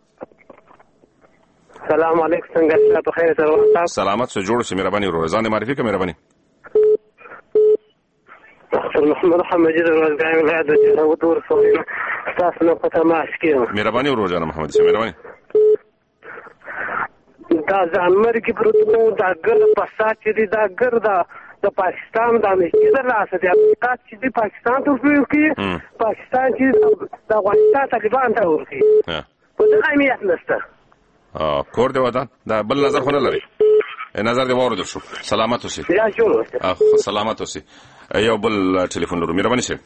سلام علیکم، څنګه په خیر سره؟ سلامت سره جوړ شي. مهرباني ورو ځان دې معرفي کړه. مهرباني. ډاکټر محمد حمید روزګان ولایت د جنوب تور سویل تاسو نه پته ماش کې. مهرباني ورو جان محمد سي. مهرباني. دا ځانمر کې پروتو دا ګر پسات چې دا ګر دا د پاکستان د امریکا د لاسه دی چې د پاکستان ته وکړي، پاکستان چې د افغانستان طالبان ته ورکړي، په دغه اهمیت نشته. اه کور دی ودان دا بل نظر خو نه لري. نظر دی واورد شو. سلامت اوسئ. یا شو. اه سلامت اوسئ. یو بل ټلیفون لرو. مهرباني شه.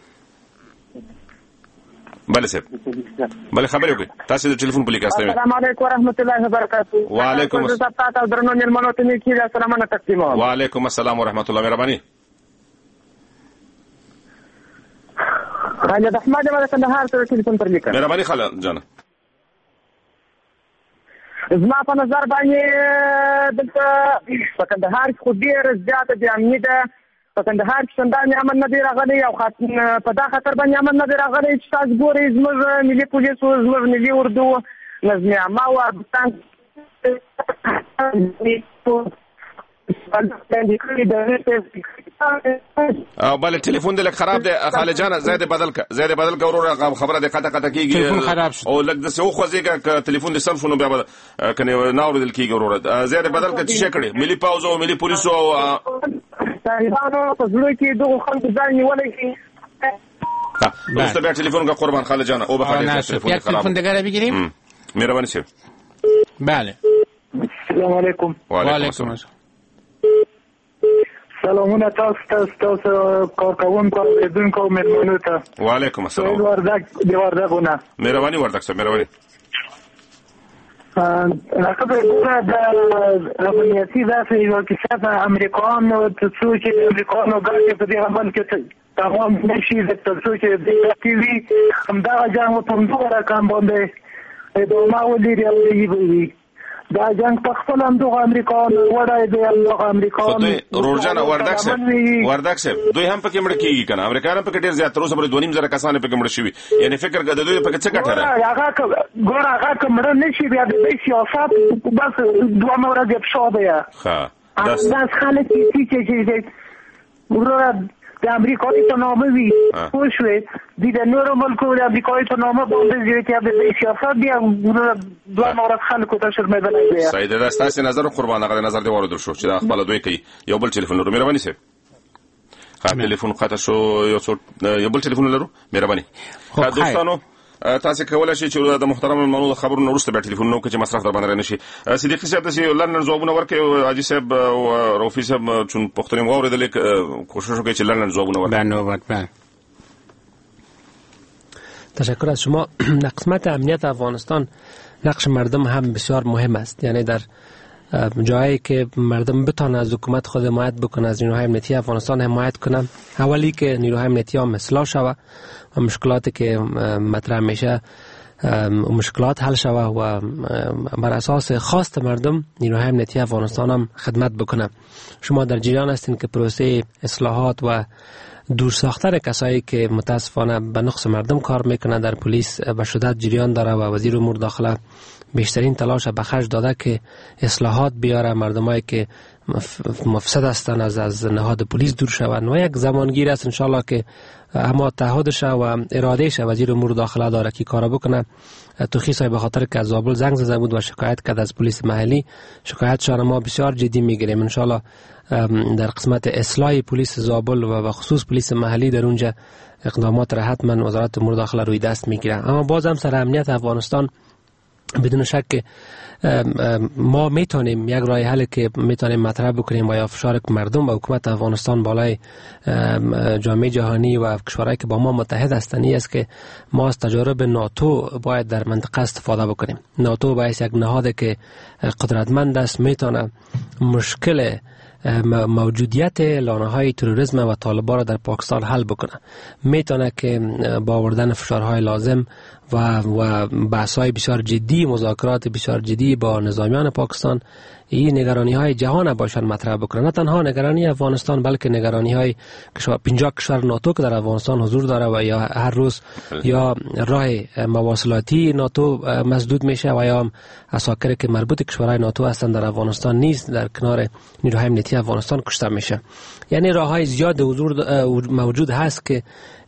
بله صاحب بله خبرې وکړئ. تاسو د ټلیفون په لیک استوي. السلام علیکم ورحمت الله وبرکاته. وعلیکم السلام. تاسو درنو مېلمنو ته نیکی سلامونه تقدیموم. وعلیکم السلام ورحمت الله. مهرباني. خالد احمد د کندهار ته ټلیفون پر لیک. مهرباني خالد جان. زما په نظر باندې دلته په کندهار کې خو ډېر زیاته بې امني ده. په کندهار کې چندانې امن نه دی راغلی او په دا خطر باندې امن نه دی راغلی چې تاسو ګورئ زموږ ملي پولیس او زموږ ملي اردو نظم عامه او اربستان او بل ټلیفون دې لږ خراب دی خالد جان. زید بدل ک زید بدل ک ورور خبره دې قطع قطع کیږي او لږ د سو خوځيګه ک ټلیفون دې سم شونه بیا کنه ناور دل کیږي ورور. زید بدل ک چې کړي ملي پاوز او ملي پولیس او طالبانو په ځلو کې دغه خلک ځان نیولای شي. ها دوست بیا ټلیفون کا قربان خالد جان او به خالد ټلیفون ټلیفون دغه بگیریم. مهرباني شه. بله. السلام علیکم. وعلیکم السلام. سلامونه تاسو تاسو تاسو کارکوونکو او لیدونکو مېلمنو ته. وعلیکم السلام. وردک دی وردکونه. مهرباني وردک صاحب مهرباني. هغه به ګوره د امنیتي داسې یو کیسه د امریکایانو تر څو چې د امریکایانو ګټې په دې عمل کې تمام نشي تر څو چې د ټي وي همدغه جنګ په همدغه رقم باندې ادامه ولري او وي. دا جنگ په خپل هم دغه امریکایانو وړای دی هغه امریکایانو رورجان وردک صاحب وردک صاحب دوی هم پکې مړ کیږي کنه امریکایان پکې ډیر زیات تر اوسه پورې دوه نیم زره کسان پکې مړ شوي. یعنی فکر کړه دوی پکې څه ګټه ده؟ هغه ګور هغه کومړ نشي بیا د سیاست بس دوه مورد په شو بیا. ها دا خلک چې چې ګور د امریکایي په نامه وي خو شوي د نورو ملکونو د امریکایي په نامه باندې چې د سیاست بیا دوه مورد خلکو ته شرمېدل دی. سید دا ستاسو نظر قربان هغه نظر دی ورته شو چې دا خپل دوی کوي. یو بل ټلیفون لرو. مهرباني سه. خا ټلیفون قطع شو یو څو یو بل ټلیفون لرو. مهرباني. خا دوستانو تاسو کولای شئ چې د محترم مېلمنو خبرونه وروسته به ټلیفون نو کې مسرف در باندې نشي. صدیقي صاحب تاسو لندن ځوابونه ورکړي او حاجی صاحب او روفي صاحب چون پښتون واوریدل کوشش وکړي چې لندن ځوابونه ورکړي. نوبت بله. تشکر از شما. در قسمت امنیت افغانستان نقش مردم هم بسیار مهم است. یعنی در جایی که مردم بتونه از حکومت خود حمایت بکنه، از نیروهای امنیتی افغانستان حمایت کنه، اولی که نیروهای امنیتی هم اصلاح شوه و مشکلاتی که مطرح میشه مشکلات حل شوه و بر اساس خواست مردم نیروهای امنیتی افغانستان هم خدمت بکنه. شما در جریان هستین که پروسه اصلاحات و دور ساختن کسایی که متاسفانه به نقص مردم کار میکنه در پلیس به شدت جریان داره و وزیر امور داخله بیشترین تلاش به خرج داده که اصلاحات بیاره. مردمایی که مفسد هستند از از نهاد پلیس دور شوند و یک زمانگیر است ان شاء الله که اما تعهدش و ارادهش وزیر امور داخله داره که کارا بکنه. توخی صاحب به خاطر که از زابل زنگ زده بود و شکایت کرد از پلیس محلی، شکایتشان ما بسیار جدی میگیریم. ان شاء الله در قسمت اصلاح پلیس زابل و خصوص پلیس محلی در اونجا اقدامات را حتما وزارت امور داخله روی دست میگیره. اما بازم سر امنیت افغانستان بدون شک ما میتونیم یک راه حل که میتونیم مطرح بکنیم و یا فشار مردم و حکومت افغانستان بالای جامعه جهانی و کشورهایی که با ما متحد هستند است که ما از تجارب ناتو باید در منطقه استفاده بکنیم. ناتو باید یک نهاد که قدرتمند است میتونه مشکل موجودیت لانه‌های تروریسم و طالبان را در پاکستان حل بکنه. میتونه که با آوردن فشارهای لازم و و بحث‌های بسیار جدی، مذاکرات بسیار جدی با نظامیان پاکستان این نگرانی‌های جهان باشن مطرح بکنه. نه تنها نگرانی افغانستان بلکه نگرانی‌های کشور پنجاه کشور ناتو که در افغانستان حضور داره و یا هر روز یا راه مواصلاتی ناتو مسدود میشه و یا عساکر که مربوط کشورهای ناتو هستند در افغانستان نیست در کنار نیروهای امنیتی افغانستان کشته میشه. یعنی راه‌های زیاد حضور موجود هست که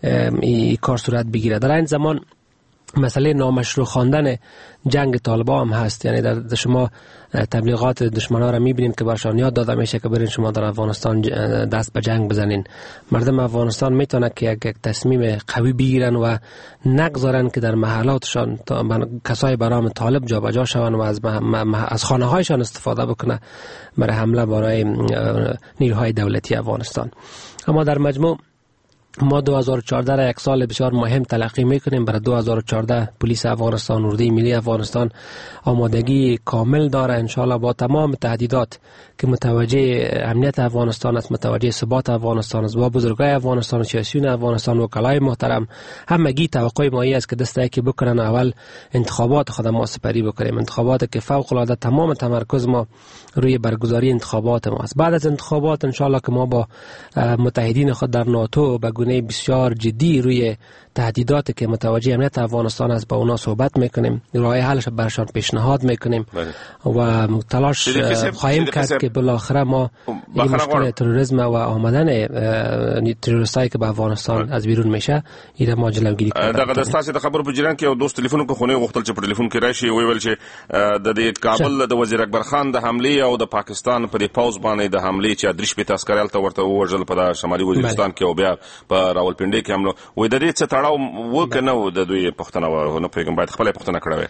این کار صورت بگیره. در این زمان مسئله نامشروع خواندن جنگ طالبان هم هست. یعنی در شما تبلیغات دشمنان را میبینیم که برشان یاد داده میشه که برین شما در افغانستان دست به جنگ بزنین. مردم افغانستان میتونه که یک, یک تصمیم قوی بگیرن و نگذارن که در محلاتشان کسای برام طالب جابجا شون و از, از خانه هایشان استفاده بکنه برای حمله برای نیروهای دولتی افغانستان. اما در مجموع ما دو هزار و چهارده را یک سال بسیار مهم تلقی میکنیم. برای دو هزار و چهارده پلیس افغانستان، اردوی ملی افغانستان آمادگی کامل داره انشاءالله با تمام تهدیدات که متوجه امنیت افغانستان است، متوجه ثبات افغانستان است، با بزرگای افغانستان، سیاسیون افغانستان، وکلای محترم همگی توقع ما است که دسته که بکنن اول انتخابات خود ما سپری بکنیم، انتخابات که فوق العاده تمام تمرکز ما روی برگزاری انتخابات ما است. بعد از انتخابات انشاءالله که ما با متحدین خود در ناتو به گونه بسیار جدی روی تهدیداتی که متوجه امنیت افغانستان است با اونا صحبت میکنیم، راه حلش برشان پیشنهاد میکنیم و تلاش خواهیم کرد که بالاخره ما این مشکل تروریسم و آمدن تروریستایی که به افغانستان از بیرون میشه ایره ما جلوگیری کنیم. دغه د ستاسو د خبرو په جریان کې یو دوست ټلیفون کو خونه غوښتل چې په ټلیفون کې راشي ویل چې د دې کابل د وزیر اکبر خان د حمله او د پاکستان په پاوز باندې د حمله چې درش په تاسکرال ته ورته وژل په شمالي وزیرستان کې او بیا په راولپنډي کې حمله وې د دې څه تړاو وکنه د دوی پښتنه و نه پیغام باید خپل پښتنه کړو.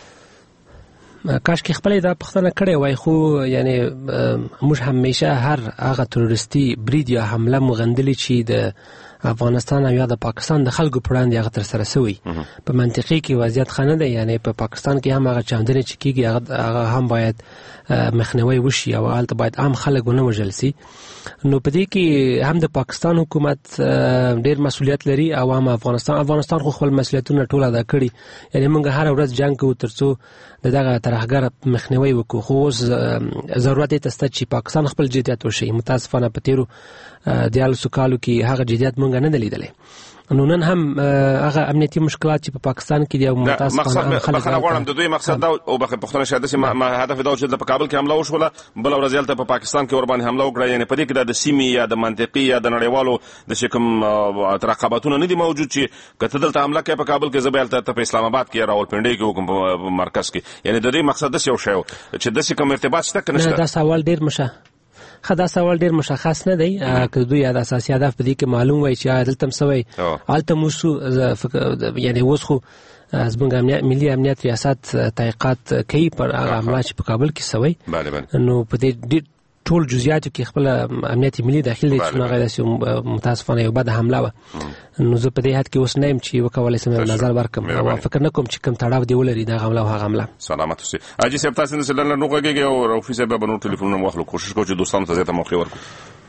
کاش کې خپل دا پښتنه کړې وای خو یعنی موږ همیشه هر هغه تروریستي برید یا حمله مغندلې چې د افغانستان او یا د پاکستان د خلکو په وړاندې هغه تر سره شوی په منطقي کې وضعیت خنه ده. یعنی په پاکستان کې هم هغه چاندنې چې کیږي هغه هم باید مخنیوي وشي او حالت باید عام خلک ونه وژل شي. نو په دې کې هم د پاکستان حکومت ډېر مسؤلیت لري او هم افغانستان افغانستان خو خپل مسؤلیتونه ټول ادا کړي. یعنی موږ هر ورځ جنگ کوو ترڅو دغه ترهګر مخنیوي وکړو. خو ضرورت یې تاسو چې پاکستان خپل جديت وشي. متاسفانه په تیرو دیالسو کالو کې هغه جديت مونږ نه دلیدلې. نو نن هم هغه امنیتي مشکلات چې په پاکستان کې دی او متاسفانه خلک غواړم د دوی مقصد دا او په پښتون شاده سي ما هدف دا چې په کابل کې حمله وشوله بل ورځ یلته په پاکستان کې ور باندې حمله وکړه. یعنی په دې کې د سیمې یا د منطقي یا د نړیوالو د شکم ترقباتونه نه دي موجود چې کته دلته حمله کوي په کابل کې زبېلته ته په اسلام آباد کې راولپنډي کې حکم مرکز کې. یعنی د دې مقصد د یو شی چې د کوم ارتباط شته کنه. دا سوال ډیر مشه خدا سوال ډیر مشخص نه دی که دوی د اساسي هدف په دې کې معلوم وای چې دلته سوي الته موسو یعنی اوس خو زموږ ملي امنیت ریاست تحقیقات کوي پر هغه عمله چې په کابل کې سوي. نو په دې ټول جزئیاتو کې خپل امنیت ملي داخلي چې هغه د متاسفانه یو بد حمله و. نو زه په دې حد کې اوس نه يم چې وکولای سم نظر ورکم او فکر نه کوم چې کوم تړاو دی ولري دا حمله او هغه حمله. سلامت اوسئ. اجي سپ تاسو نه سلام نو کوګي او افیس به بنو ټلیفون نو واخلو کوشش کوم چې دوستانو ته ته موقع ورکړو.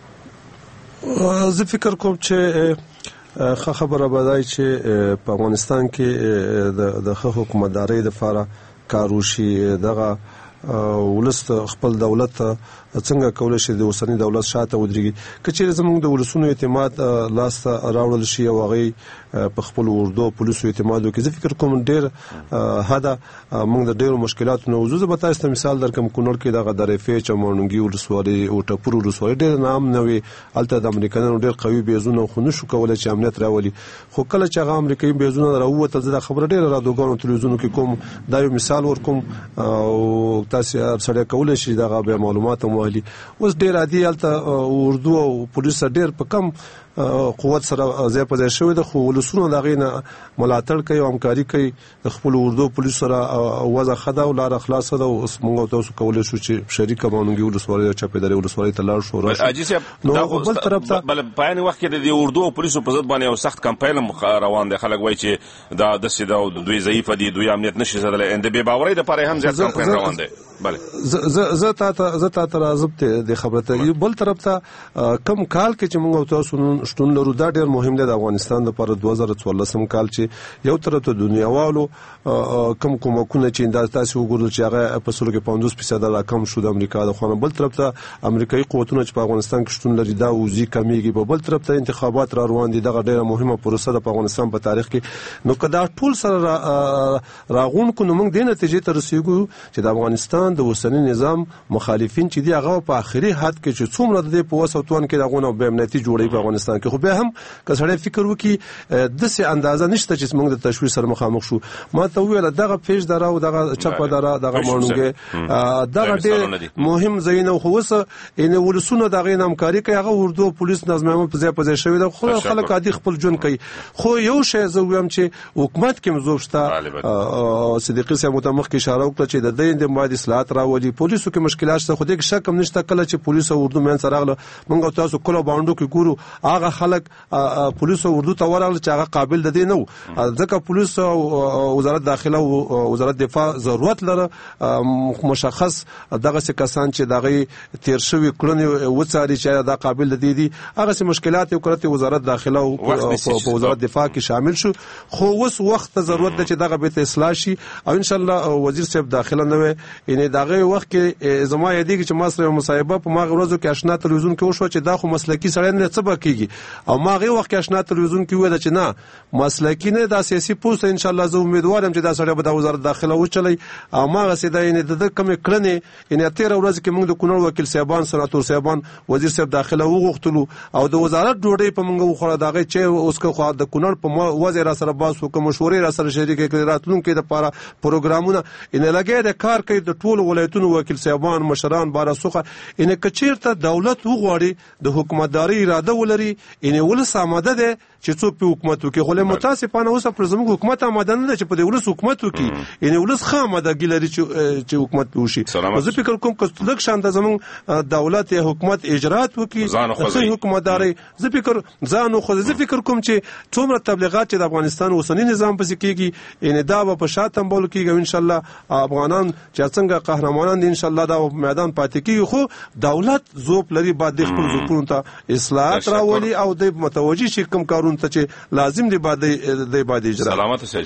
زه فکر کوم چې خبره بدای چې په افغانستان کې د د حکومتداري د لپاره کاروشي دغه ولست خپل دولت څنګه کولای شي د اوسنی دولت شاته ودرېږي کچېرې زموږ د ولسونو اعتماد لاس ته راوړل شي او هغه په خپل اردو پولیسو اعتماد وکړي. زه فکر کوم ډېر هدا موږ د ډېرو مشکلاتو نه وځو. زه به تاسو ته مثال درکم کونړ کې دغه درېفې چمنونګي ولسوالۍ او ټپور ولسوالۍ ډېر نام نوي هلته د امریکایانو ډېر قوي بیزونه خو نشو کولای چې امنیت راولي خو کله چې هغه امریکایي بیزونه راووتل زه دا خبره ډېره رادیوګانو تلویزیونو کې کوم دا یو مثال ورکوم او تاسو سره کولای شئ دغه به معلومات موالي اوس ډېر عادي هلته اردو او پولیس ډېر په کم قوت سره ځای په ځای شوی د خو ولسونو د هغې نه ملاتړ کوي او همکاري کوي د خپل اردو پولیسو سره وضع ښه ده او لاره خلاصه ده او اوس موږ تاسو کولی شو چې شریکه مانونګي ولسوالۍ او چاپېدرې ولسوالۍ ته لاړ شو راشو. نو بل طرف ته بل په عین وخت کې د اردو او پولیسو په ضد باندې یو سخت کمپاین روان دی. خلک وایي چې دا داسې ده او دوی ضعیفه دي دوی امنیت نشي ساتلی د بې باورۍ دپاره هم زیات کمپاین روان دی. بله زه تاته زه تاته راځم د خبره ته. بل طرف ته کم کال کې چې موږ تاسو شتون لرو دا ډېر مهم دی د افغانستان لپاره دوه زره څوارلسم کال چې یو طرف ته دنیاوالو کم کومکونه چې دا تاسو وګورئ چې هغه په سلو کې پنځوس فیصد راکم شو د امریکا د خوا. بل طرف ته امریکایي قوتونه چې په افغانستان کې شتون لري دا وزي کمیږي. په بل طرف ته انتخابات را روان دي دغه ډېره مهمه پروسه ده په افغانستان په تاریخ کې. نو که دا ټول سره راغون کو نو موږ دې نتیجې ته رسیږو چې د افغانستان د اوسنی نظام مخالفین چې دی هغه په آخري حد کې چې څومره د په وسوتون کې دغه به امنیتي جوړي په افغانستان کې خو به هم که سړی فکر وکړي د څه اندازه نشته چې موږ د تشویش سره مخامخ شو. ما ته ویل دغه پیج دره او دغه چپه دره دغه مونږه دغه ډېر مهم زینو خو وسه ان ولسونه دغه همکاري کوي هغه اردو پولیس نظم په ځای په ځای شوی د خو خلک عادي خپل جون کوي. خو یو شی زه ویم چې حکومت کې مزوبشته صدیقي صاحب متمخ کې اشاره وکړه چې د دې د باید اصلاحات راولي. پولیسو کې مشکلات شته خو دې شک هم نشته کله چې پولیس او اردو مین سره راغله موږ تاسو کله باندې کې ګورو هغه خلک پولیس او اردو ته ورغله چې هغه قابل د دې نه و ځکه پولیس او وزارت داخله او وزارت دفاع ضرورت لره مشخص دغه څه کسان چې دغه تیر شوی کړنې وڅاري چې دا قابل د دې دي هغه څه مشکلات یو کړته وزارت داخله او په وزارت دفاع کې شامل شو. خو اوس وخت ضرورت ده چې دغه به اصلاح شي او ان شاء الله وزیر صاحب داخله نه وي ان دغه وخت کې زما یادېږي چې ما سره مصاحبه په ماغه ورځو کې آشنا تلویزیون کې وشو چې دا خو مسلکی سره نه څه بکیږي او ماغه وخت کې آشنا تلویزیون کې ویل چې نه مسلکی نه دا سیاسي پوسټ ان شاء الله زه امیدوارم چې دا سره به د وزارت داخله وچلي او ماغه سیده ان د کم کړنې ان تیر ورځ کې موږ د کونړ وکیل صاحبان سناتور صاحبان وزیر صاحب داخله وغوښتلو او د وزارت ډوډۍ په موږ خوړه دغه چې اوس کو خو د کونړ په وزیر سره باس وکم مشورې را سره شریک کړي راتلونکو د لپاره پروګرامونه ان لګي د کار کوي د ټولو ولایتونو وکیل صاحبان مشران بارسوخه ان کچیرته دولت وغواړي د حکومتداري اراده ولري ان ولس آماده ده چې څوک په حکومت وکړي خو له متاسفانه اوس پر زموږ حکومت آماده نه ده چې په دې ولس حکومت وکړي ان ولس خامده ګلري چې حکومت وشي. زه فکر کوم چې لږ شان د زموږ دولت یا حکومت اجرات وکړي خو حکومتداري زه فکر ځانو خو زه فکر کوم چې څومره تبلیغات چې د افغانستان اوسنی نظام پسې کیږي ان دا به په شاتم بول کیږي ان شاء الله افغانان چې څنګه قهرمانان دي ان شاء الله دا میدان پاتې کیږي خو دولت زوب لري بعد خپل زوپونو ته اصلاحات راولي او د متوجي شي کوم کارونه چې لازم دی بعد دی بعد اجرا. سلامت سید.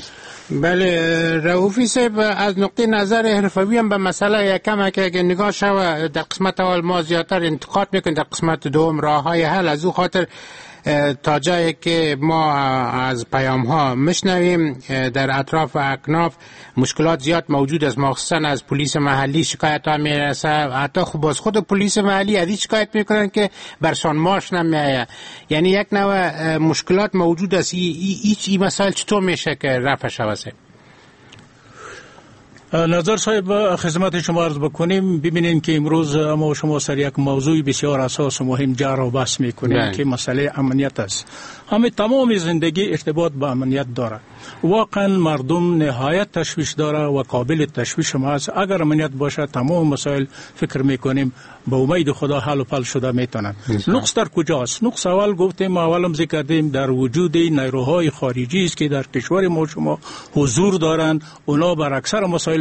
بله رؤوفی صاحب از نقطه نظر حرفوی هم به مسئله یکم که اگه نگاه شوه در قسمت اول ما زیادتر انتقاد میکنیم در قسمت دوم راه های حل از او خاطر تا جایی که ما از پیام ها میشنویم در اطراف و اکناف مشکلات زیاد موجود است مخصوصا از پلیس محلی شکایت ها میرسه حتی خب از خود پلیس محلی از این شکایت میکنن که برشان ماش نمیآید یعنی یک نوع مشکلات موجود است هیچ این مسائل چطور میشه که رفع شود؟ نظر صاحب خدمت شما عرض بکنیم ببینین که امروز ما شما سر یک موضوع بسیار اساس و مهم جر و بحث میکنیم که مسئله امنیت است. همه تمام زندگی ارتباط با امنیت داره. واقعا مردم نهایت تشویش داره و قابل تشویش ما است. اگر امنیت باشه تمام مسائل فکر میکنیم به امید خدا حل و پل شده میتونن. نقص در کجاست؟ نقص اول گفتیم اولم ذکر کردیم در وجود نیروهای خارجی است که در کشور ما شما حضور دارند. اونا بر اکثر مسائل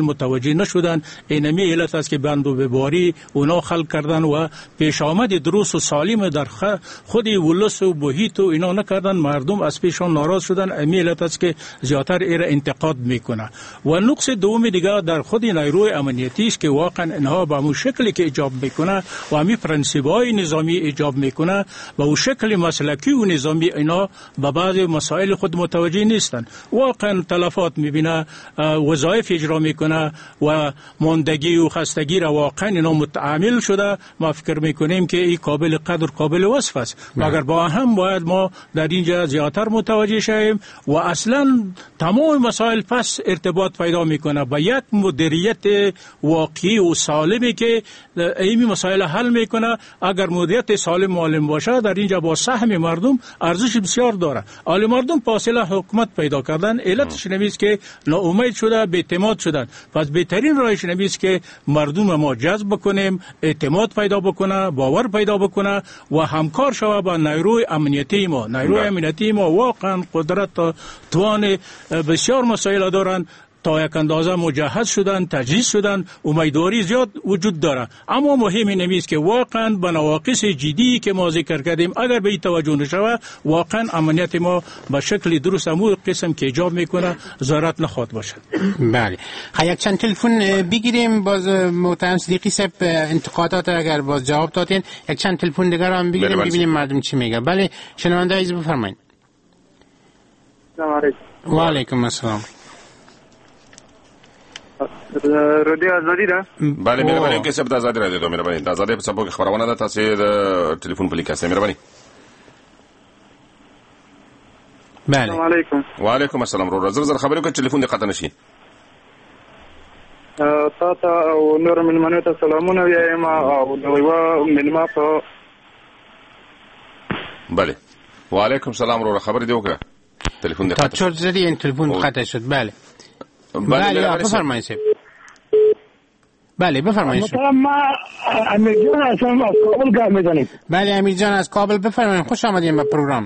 مسائل متوجه نشدن. اینمی علت است که بند و بباری اونا خلق کردن و پیش آمد درست و سالم در خود ولس و محیط و اینا نکردن. مردم از پیشان ناراض شدن. امی علت است که زیاتر ایره انتقاد میکنه. و نقص دوم دیگه در خود نیروی امنیتی است که واقعا اینها به همون شکلی که ایجاب میکنه و همین پرنسیب‌های نظامی ایجاب میکنه و اون شکل مسلکی و نظامی اینا به بعض مسائل خود متوجه نیستن. واقعا تلفات میبینه، وظایف اجرا میکنه و ماندگی و خستگی را واقعا اینا متعامل شده. ما فکر میکنیم که این قابل قدر قابل وصف است، مگر با هم باید ما در اینجا زیادتر متوجه شویم و اصلا تمام مسائل پس ارتباط پیدا میکنه با یک مدیریت واقعی و سالمی که این مسائل حل میکنه. اگر مدیریت سالم معلم باشه در اینجا با سهم مردم ارزش بسیار داره. آل مردم پاسله حکومت پیدا کردن، علتش نمیست که ناامید شده، بی‌اعتماد شدن. پس بهترین راهش نمیست که مردم ما جذب بکنیم، اعتماد پیدا بکنه، باور پیدا بکنه و همکار شوه با نیروی امنیتی ما. نیروی امنیتی ما واقعا قدرت و توان بسیار مسائل دارن، تا یک اندازه مجهز شدن، تجهیز شدن، امیدواری زیاد وجود داره. اما مهم این است که واقعا به نواقص جدی که ما ذکر کردیم اگر به این توجه نشود، واقعا امنیت ما به شکل درست همون قسم که ایجاب میکنه ضرورت نخواهد باشد. بله. یک چند تلفن بگیریم. باز محترم صدیقی صاحب انتقادات اگر باز جواب دادین، یک چند تلفن دیگر هم بگیریم ببینیم مردم چی میگه. بله شنونده عزیز بفرمایید. سلام علیکم. و علیکم السلام. رادیو آزادی ده؟ بله مهرباني که سبت آزادی رادیو مهرباني د آزادی په سبو کې خبرونه ده. تاسو د ټلیفون په لیکاسه مهرباني. بله. السلام علیکم. و علیکم السلام. رو زر زر خبرې کوي ټلیفون دې قطع نشي. تا ته او نور ملمنو ته سلامونه وایم او نو ملما په بله. و علیکم السلام. رو خبرې دی وکړه. ټلیفون دې قطع. تا چور زدی این ټلیفون قطع شد. بله. بله بفرمایید. بله بفرمایید. محترم ما امیر جان هستم از کابل گام میزنیم. بله امیر جان از کابل بفرمایید. خوش آمدید به پروگرام.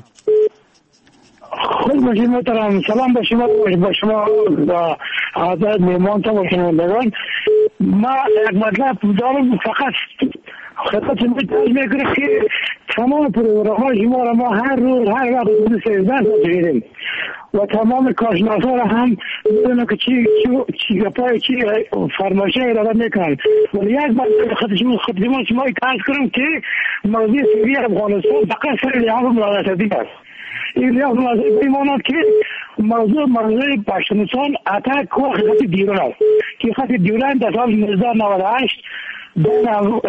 خوش باشید محترم. سلام به شما با شما و حضرت مهمان تا و شنوندگان. ما یک مطلب دارم فقط خدمتتون میگم که تمام پروگرام‌های شما را ما هر روز هر وقت حدود سیزده تا می‌بینیم و تمام کارشناسا را هم می‌دونن که چی چی گپای چی فرمایشی ارائه میکنن. ولی یک بار خدمت خدمت شما عرض کنم که موضوع سوریه افغانستان فقط سر لحاظ ملاحظاتی است. این لحاظ ملاحظاتی میماند که موضوع موضوع پشتونستان اتاک و خط دیران است که خط دیران در سال نوزده نود و هشت بین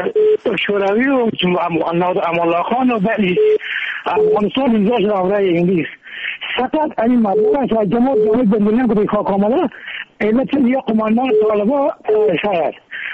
شوروی و امالله خان و بین افغانستان امضا شد امرای انگلیس. فقط این مطلب است و جمهور جمهوری بندرین که به خاک آمده علت یا قماندان طالبا شاید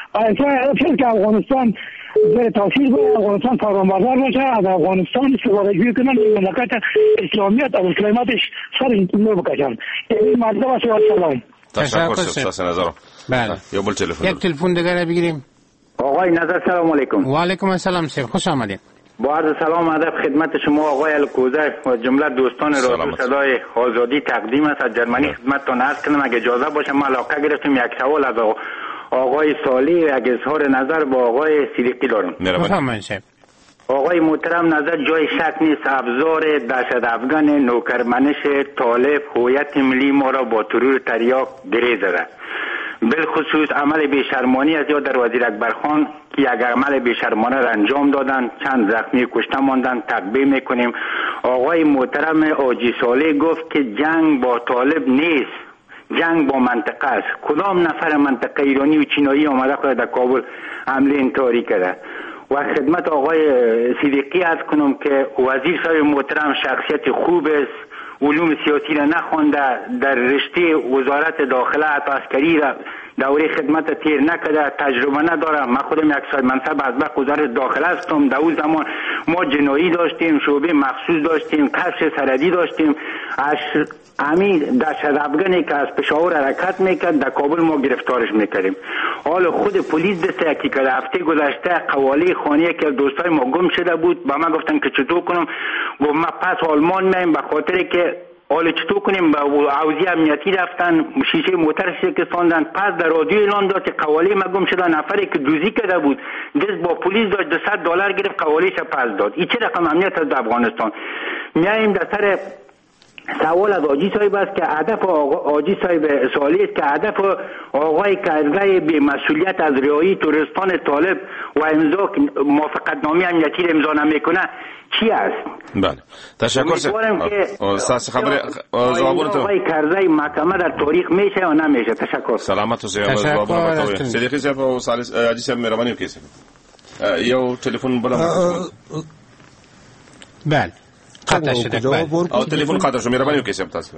شاید که افغانستان زیر تاثیر باید افغانستان فرمانبردار باشه، از افغانستان استفاده جوی کنن مملکت اسلامیت و اسلامیتش سر نو بکشن. این مطلب است و سلام. تشکر سیاست نظرم. بله. یا بل تلفن. یک تلفن دیگر بگیریم. آقای نظر سلام علیکم. و علیکم السلام سیف خوش آمدید. با عرض سلام ادب خدمت شما آقای الکوزه و جمله دوستان رادیو صدای آزادی تقدیم است. از جرمنی خدمتتون عرض کنم اگه اجازه باشه ما علاقه گرفتیم یک سوال از آقای صالح یک اظهار نظر با آقای صدیقی دارم. بفرمایید. آقای محترم نظر جای شک نیست ابزار دهشت افغان نوکرمنش طالب هویت ملی ما را با ترور تریاک گره زده. بالخصوص عمل بیشرمانی از یاد در وزیر اکبرخان که یک عمل بیشرمانه را انجام دادن، چند زخمی کشته ماندن. تقبیه میکنیم. آقای محترم آجی صالح گفت که جنگ با طالب نیست، جنگ با منطقه است. کدام نفر منطقه ایرانی و چینایی آمده خود در کابل حمله انتحاری کرده؟ و خدمت آقای صدیقی عرض کنم که وزیر صاحب محترم شخصیت خوب است، علوم سیاسی را نخوانده، در رشته وزارت داخله عسکری را دوره خدمت تیر نکرده، تجربه نداره. من خودم یک سال منصب از وقت وزارت داخله هستم. در اون زمان ما جنایی داشتیم، شعبه مخصوص داشتیم، کشف سرحدی داشتیم. اش همین دهشت افغانی که از پشاور حرکت میکرد در کابل ما گرفتارش میکردیم. حالا خود پلیس دسته که که هفته گذشته قوالی خانه که دوستای ما گم شده بود با من گفتن که چطور کنم. گفت من پس آلمان میم به خاطر که حالا چطور کنیم؟ با حوزه امنیتی رفتن، شیشه موتر شکستاندن. پس در رادیو اعلان داد که قوالی ما گم شده. نفری که دوزی کرده بود دست با پلیس داشت دویست دلار گرفت، قوالیش پس داد. این چه رقم امنیت است در افغانستان؟ میایم در سر سوال از آجی صاحب است که هدف آجی صاحب سوالی است که هدف آقای کرزی به مسئولیت از رهایی توریستان طالب و امضا موافقتنامه امنیتی را امضا نمیکنه چی است؟ بله تشکر سر استاد خبر جوابونو ته آقای کرزی محکمه در تاریخ میشه یا نمیشه؟ تشکر. سلامت اوسئ. جوابونه ورکوي. صدیقی صاحب او سالس حاجی صاحب مهرباني وکړئ. یو ټلیفون بل بله قطع شده او ټلیفون قطع شو. مهرباني وکړئ صاحب تاسو.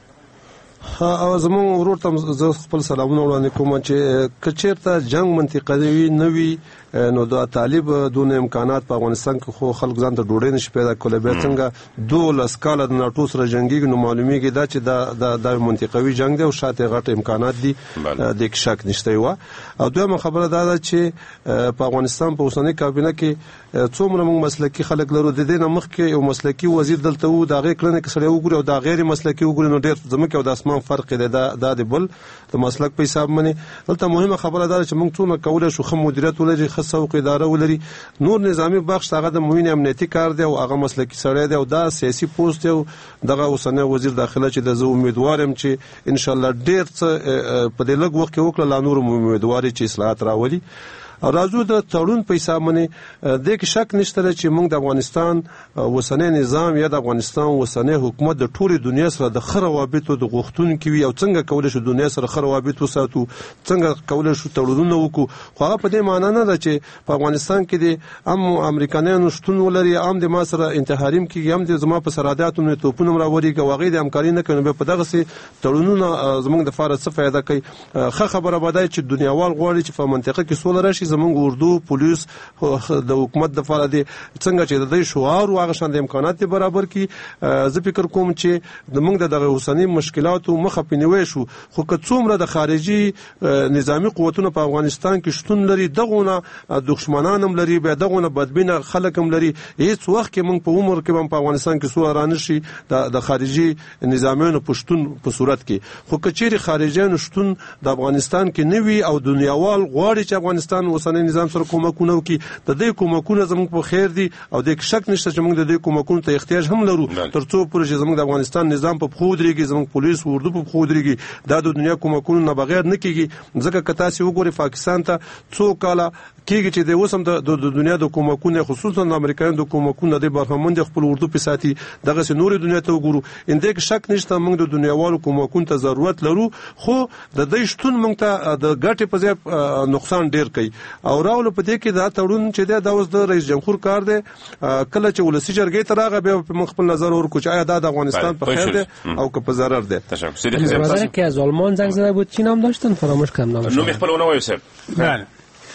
ها زمون ورور ته زه خپل سلامونه وړاندې کوم چې کچیرته جنگ منطقوي نوي نو د طالب دون امکانات په افغانستان کې خو خلک ځان ته ډوډۍ نشي پیدا کولای. بیا څنګه دولس کاله د ناټو سره جنګيږي نو معلومیږي دا چې دا د منطقوي جنگ دی او شاته غټ امکانات دي د کې شک نشته. و او دویمه خبره دا ده چې په افغانستان په اوسنۍ کابینه کې څومره موږ مسلکي خلک لرو. د دې نه مخکې یو مسلکي وزیر دلته وو، دا غیر کلنه کې سره وګوري او دا غیر مسلکي وګوري نو ډېر زموږ او د اسمان فرق دی. دا د بل د مسلک په حساب باندې دلته مهمه خبره ده چې موږ څونه کولای شو خو مدیریت ولري، خو سوق اداره ولري. نور نظامی بخش هغه د موین امنیتي کار دی او هغه مسلکي سړی دی او دا سیاسي پوسټ دی او دغه اوسنۍ وزیر داخله چې د زه امیدوارم چې ان شاء الله ډېر څه په دې لږ وخت کې وکړه، لا نور امیدواري چې اصلاحات راولي. او راځو د تړون په حساب باندې د کې شک نشته چې موږ د افغانستان وسنۍ نظام یا د افغانستان وسنۍ حکومت د ټولې دنیا سره د خروابطو د غوښتونکو وي او څنګه کولای شو دنیا سره خروابط وساتو، څنګه کولای شو تړونونه وکړو. خو هغه په دې معنی نه ده چې په افغانستان کې د ام امریکایانو شتون ولري، ام د ما سره انتحاریم کې ام د زما په سراداتو نه توپونه راوړي کوي د همکاري نه کوي په دغه سي تړونونه زموږ د فارغ څه فائدہ کوي. خه خبره بدای چې دنیاوال غواړي چې په منطقه کې سول راشي. زمونږ اردو پولیس د حکومت د فعال دي څنګه چې د دې شعار او هغه شان د امکانات برابر کی. زه فکر کوم چې د موږ دغه اوسنۍ مشکلاتو مخه پینوي شو. خو که څومره د خارجي نظامی قوتونو په افغانستان کې شتون لري، دغونه دښمنان هم لري، به دغونه بدبینه خلک هم لري. هیڅ وخت کې موږ په عمر کې په افغانستان کې سو رانه شي د خارجي نظامیانو پښتون په صورت کې. خو کچېری خارجيانو شتون د افغانستان کې نوي او دنیاوال غواړي چې افغانستان وسنۍ نظام سره کومکونه وکړي. د دې کومکونه زموږ په خیر دي او د شک نشته چې موږ د دې کومکونو ته احتیاج هم لرو ترڅو پورې چې زموږ د افغانستان نظام په خو درېږي، زموږ پولیس اردو په خو درېږي. دا د دنیا کومکونو نه بغیر نه کیږي. ځکه کتا سي وګوري پاکستان ته څو کاله کیږي چې د اوسم د دنیا د کومکونو خصوصا د امریکایانو د کومکونو د برهمند خپل اردو په ساتي دغه سي نوري دنیا ته وګورو. انده کې شک نشته موږ د دنیاوالو کومکونو ته ضرورت لرو. خو د دې شتون موږ ته د ګټې په ځای نقصان ډیر کوي. او راول په دې کې دا تړون چې دا د اوس د رئیس جمهور کار دی. کله چې ولسی جرګې ته راغی به په خپل نظر ورکو چې آیا دا د افغانستان په خیر دی او که په ضرر دی. تشکر. که از آلمان زنگ زده بود چی نام داشتن؟ فراموش کردم نامش. نام خپل اونو وایسه. بله.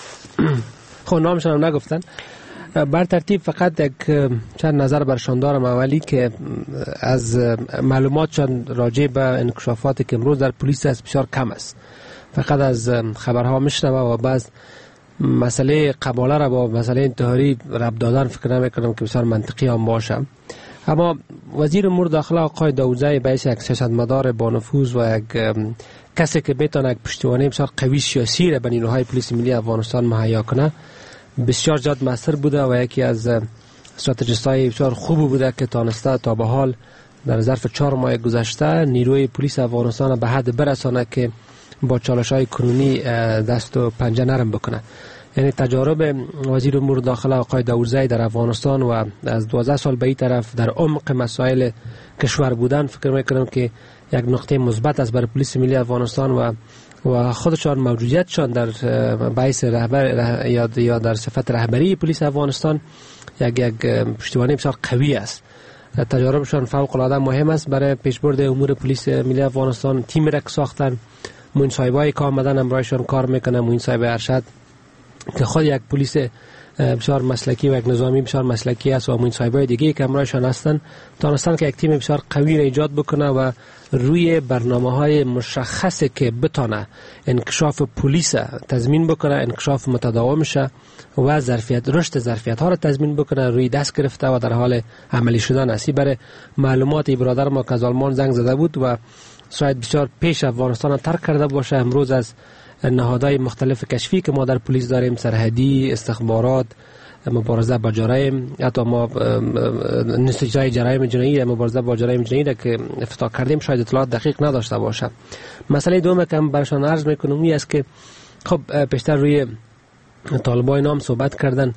خب نامشون هم نگفتن. بر ترتیب فقط یک چند نظر برشان دارم. اولی که از معلوماتشان راجع به انکشافاتی که امروز در پلیس است بسیار کم است. فقط از خبرها میشنوم و بعض مسئله قباله را با مسئله انتحاری ربط دادن فکر نمیکنم که بسیار منطقی هم باشه. اما وزیر امور داخله آقای داوودزی به یک سیاستمدار با نفوذ و یک کسی که بتونه یک پشتیبانی بسیار قوی سیاسی را به نیروهای پلیس ملی افغانستان مهیا کنه بسیار زیاد موثر بوده و یکی از استراتژیست‌های بسیار خوب بوده که تانسته تا به حال در ظرف چهار ماه گذشته نیروی پلیس افغانستان به حد برسانه که با چالش‌های کنونی دست و پنجه نرم بکنه. یعنی تجارب وزیر امور داخله آقای داوودزی در افغانستان و از دوازده سال به این طرف در عمق مسائل کشور بودن فکر میکنم که یک نقطه مثبت است برای پلیس ملی افغانستان و و خودشان موجودیتشان در بیس رهبر یا یا در صفت رهبری پلیس افغانستان یک یک پشتیبانی بسیار قوی است. تجاربشان فوق العاده مهم است برای پیشبرد امور پلیس ملی افغانستان. تیم را ساختن، موین صاحبای که آمدن امرایشان کار میکنه، موین صاحب ارشد که خود یک پلیس بسیار مسلکی و یک نظامی بسیار مسلکی است و همون صاحبای دیگه که همراهشان هستن تونستن که یک تیم بسیار قوی را ایجاد بکنه و روی برنامه‌های مشخصی که بتونه انکشاف پلیس تضمین بکنه، انکشاف متداومش و ظرفیت رشد ظرفیت ها را تضمین بکنه روی دست گرفته و در حال عملی شدن است. برای معلومات برادر ما که از آلمان زنگ زده بود و شاید بسیار پیش افغانستان ترک کرده باشه، امروز از نهادهای مختلف کشفی که ما در پلیس داریم، سرحدی، استخبارات، مبارزه با جرایم، حتی ما نسیجای جرایم جنایی، مبارزه با جرایم جنایی که افتتاح کردیم شاید اطلاعات دقیق نداشته باشه. مسئله دوم که برشان عرض میکنم این است که خب پیشتر روی طالبای نام صحبت کردن.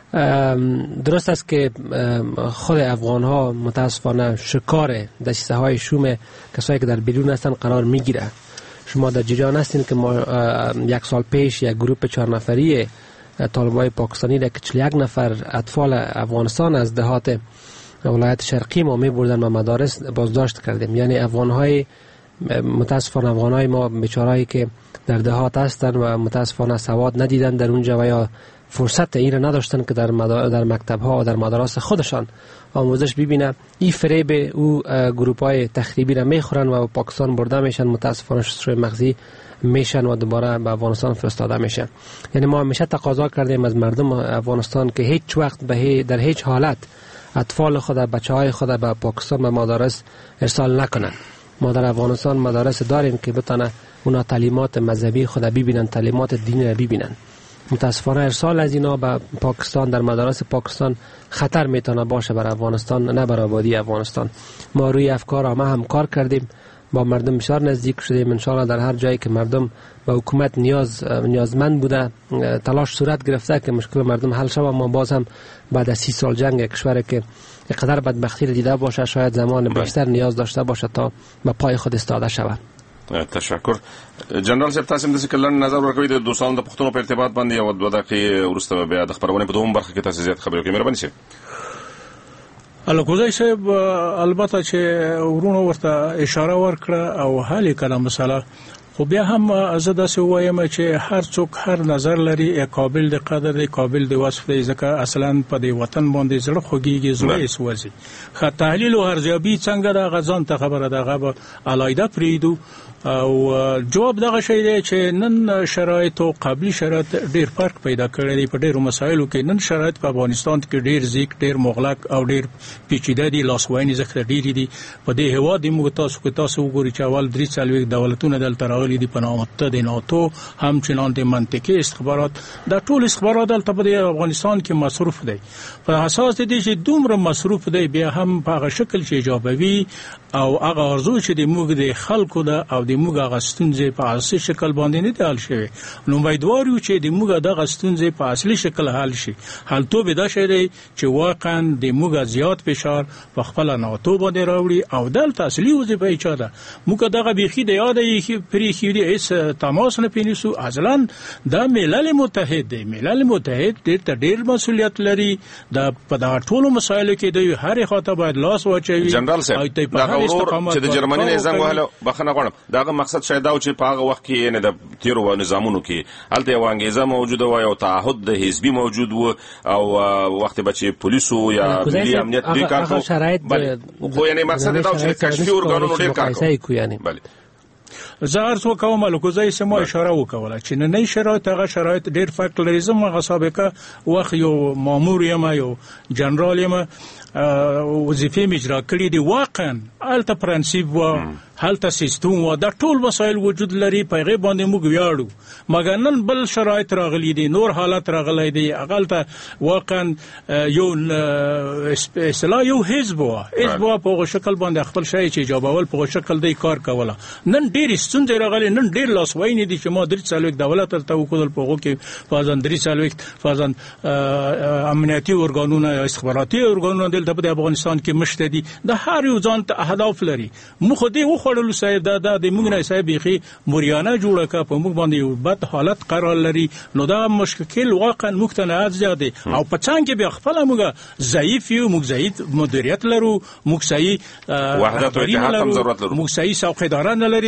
درست است که خود افغان ها متاسفانه شکار دسیسه های شوم کسایی که در بیرون هستن قرار میگیره. شما در جریان هستین که ما یک سال پیش یک گروه چهار نفری طالبای پاکستانی را که چهل و یک نفر اطفال افغانستان از دهات ولایت شرقی ما می بردن و مدارس بازداشت کردیم. یعنی افغانهای متاسفانه افغانهای ما بیچارهایی که در دهات هستن و متاسفانه سواد ندیدن در اونجا و یا فرصت این را نداشتن که در در مکتب ها و در مدارس خودشان آموزش ببینه. این فریب او گروپ های تخریبی را میخورن و پاکستان برده میشن، متاسفانه شستر مغزی میشن و دوباره به افغانستان فرستاده میشن. یعنی ما همیشه تقاضا کردیم از مردم افغانستان که هیچ وقت به در هیچ حالت اطفال خود، بچه های خود به پاکستان به مدارس ارسال نکنن. ما در افغانستان مدارس داریم که بتونه اونا تعلیمات مذهبی خود ببینن، تعلیمات دینی را ببینن. متاسفانه ارسال از اینا به پاکستان در مدارس پاکستان خطر میتونه باشه بر افغانستان، نه بر آبادی افغانستان. ما روی افکار همه هم کار کردیم، با مردم بسیار نزدیک شدیم. ان شاءالله در هر جایی که مردم به حکومت نیاز نیازمند بوده تلاش صورت گرفته که مشکل مردم حل شود. ما باز هم بعد از سی سال جنگ کشور که اینقدر بدبختی را دیده باشه شاید زمان بیشتر نیاز داشته باشه تا به پای خود استاده شود. تشکر. جنرال صاحب تاسو هم د سکلن نظر ورکوي د دوستانو د پښتنو په ارتباط باندې او د دقیقې ورسته بیا د خبرونه په دوم برخه کې تاسو زیات خبرې کوي. مهرباني شي. الکوزای صاحب البته چې ورونو ورته اشاره ورکړه او حل کړه مسله، خو بیا هم زه داسې وایم چې هر څوک هر نظر لري، قابل د قدر دی، قابل د وصف دی، ځکه اصلا په دې وطن باندې زړه خوږیږي، زړه یې سوځي. خو تحلیل او ارزیابي څنګه د غزان ته خبره دغه به علایده پریدو او جواب دغه شی دی چې نن شرایط او قبلي شرایط ډیر فرق پیدا کړی دی په ډیرو مسایلو کې. نن شرایط په افغانستان کې ډیر زیک، ډیر مغلق او ډیر پیچیده دي، لاسوهنې ځکه ډیر دي. په دې هواد موږ تاسو کې تاسو وګورئ چې اول درې څلوېښت دولتونه دلته راغلي دي په نام د ناتو، همچنان د منطقي استخبارات، دا ټول استخبارات دلته په افغانستان کې مصروف دي. په اساس دي چې دومره مصروف دي بیا هم په هغه شکل چې ایجابوي او هغه ارزو چې د موږ د خلکو ده او د موږ هغه ستونزې په اصلي شکل باندې نه دی حل شوی. نو امیدوار یو چې د موږ دغه ستونزې په اصلي شکل حل شي. حل تو به دا شی دی چې واقعا د موږ زیات فشار په خپل ناتو باندې راوړي او دلته اصلي وظیفه چا ده. موږ دغه بيخي د یاد یې پرې خېری هیڅ تماس نه پینیسو. اصلا دا ملل متحد دی، ملل متحد ډېر ته ډېر مسؤلیت لري. دا په دا ټولو مسایلو کې د هر خاطر باید لاس واچوي. جنرال صاحب دا ورور چې د جرمني نه زنګ وهله بخنه غواړم، داغه مقصد شاید دا چې په هغه وخت کې نه د تیرو نظامونو کې هلته یو انګیزه موجوده و، یو تعهد د حزبي موجود و او وخت به چې پولیسو یا ملي امنیت دوی کار کوي. خو یعنی مقصد دا چې کشفي ارګانونو ډېر کار کوي. بله زه ارزو کوم الکوزای سمو اشاره وکوله چې نه شرایط هغه شرایط ډېر فرق لري. زما هغه سابقه وخت یو مامور یم، یو جنرال یم، وظیفه مجرا کړې دي. واقعا الته پرنسيپ و، هلته سیستم و، دا ټول مسایل وجود لري. پیغه باندې موږ ویاړو، مګر نن بل شرایط راغلي دي، نور حالت راغلي دي. اقلته واقعا یو اصلاح یو حزب و، حزب په شکل باندې خپل شای چې جوابول په شکل دی کار کوله. نن ډېر ستونزې راغلي، نن ډېر لاسوهنې دي چې ما درې څلوېښت دولت ته وکړل په هغو کې فازن درې څلوېښت فازن امنیتي ارګانونه، استخباراتي ارګانونه دلته په افغانستان کې مشته دي. د هر یو ځان ته اهداف لري. موږ دې وخوړلو صاحب دا د موږ نه صاحب یې موریانه جوړه کا په موږ باندې یو بد حالت قرار لري. نو دا مشکل واقعا موږ ته نه زیات دي او په څنګه به خپل موږ ضعیف یو، موږ ضعیف مدیریت لرو، موږ صحیح وحدت او اتحاد هم ضرورت لرو، موږ صحیح څوکیداران لري، وحدت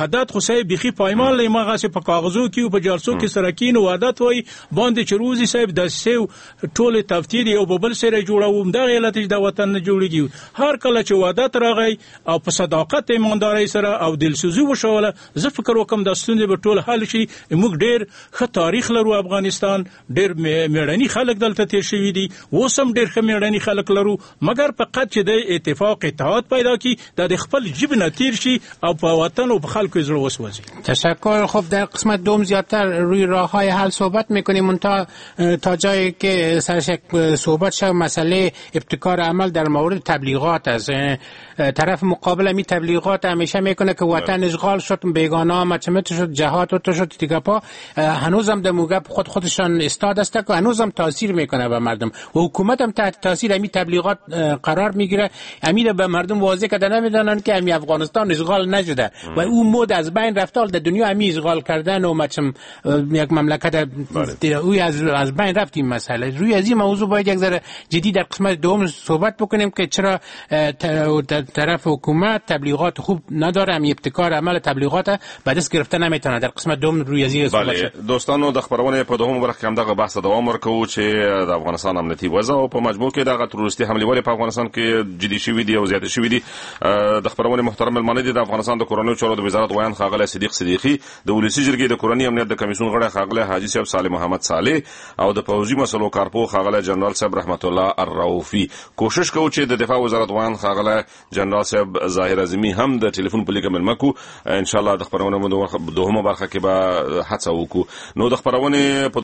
وحدت خو صاحب بيخي پایمال لې ما غاسه په کاغذو کې او په جلسو کې سره کین وعدت وای باندې چې روزي صاحب د سیو ټوله تفتید او ببل سره جوړوم د غیلت د وطن نه جوړیږي هر کله چې وعدت راغی او په صداقت ایمانداري سره او دلسوزي وشوله زه فکر وکم د ستونزې به ټول حل شي موږ ډیر ښه تاریخ لرو افغانستان ډیر میړني خلک دلته تیر شوي دي وسم ډیر ښه میړني خلک لرو مګر فقط چې د اتفاق اتحاد پیدا کی د خپل جیب نه تیر شي او په وطن او په خلکو زړه وسوځي. تشکر. خب در قسمت دوم زیادتر روی راههای حل صحبت میکنیم تا تا جایی که سرش صحبت شد مسئله ابتکار عمل در مورد تبلیغات از طرف مقابل می تبلیغات همیشه میکنه که وطن اشغال شد بیگانه مچمت شد جهات تو شد دیگه پا هنوزم در موقع خود خودشان استاد است که هنوزم تاثیر میکنه به مردم و حکومت هم تحت تاثیر می تبلیغات قرار میگیره امید به مردم واضح کده نمیدونن که امی افغانستان اشغال نشده و اون مود از بین رفته در دنیا امی اشغال کردن و مچم یک مملکت اوی از از بین رفت این مسئله. روی از این موضوع باید یک ذره جدی در قسمت دوم صحبت بکنیم که چرا طرف حکومت تبلیغات خوب نداره امی ابتکار عمل تبلیغات به دست گرفته نمیتونه. در قسمت دوم روی از این صحبت شد. دوستانو د خبرونه په دومره برخه کې دغه بحث دوام ورکوو چې د افغانستان امنیتي وضع او په مجموع کې دغه تروریستي حملې ولې په افغانستان کې جدي شوې دي او زیاتې شوې دي. د خبرونه محترم ملمنه دي د افغانستان د کورنیو چارو د وزارت ویان خاغله صدیق صدیقی د ولسی جرګې د کورنی امنیت د کمیسیون غړی خاغله حاجی صاحب صالح محمد صالح او د پوزي مسلو کارپو خاغله جنرال صاحب رحمت الله الرؤفی کوشش کوي چې د دفاع وزارت ویان خاغله جنرال صاحب ظاهر اعظمي هم د ټلیفون په لیګه ملمکو ان شاء الله د خبرونه دوهمه برخه کې به هڅه وکړو. نو د خبرونه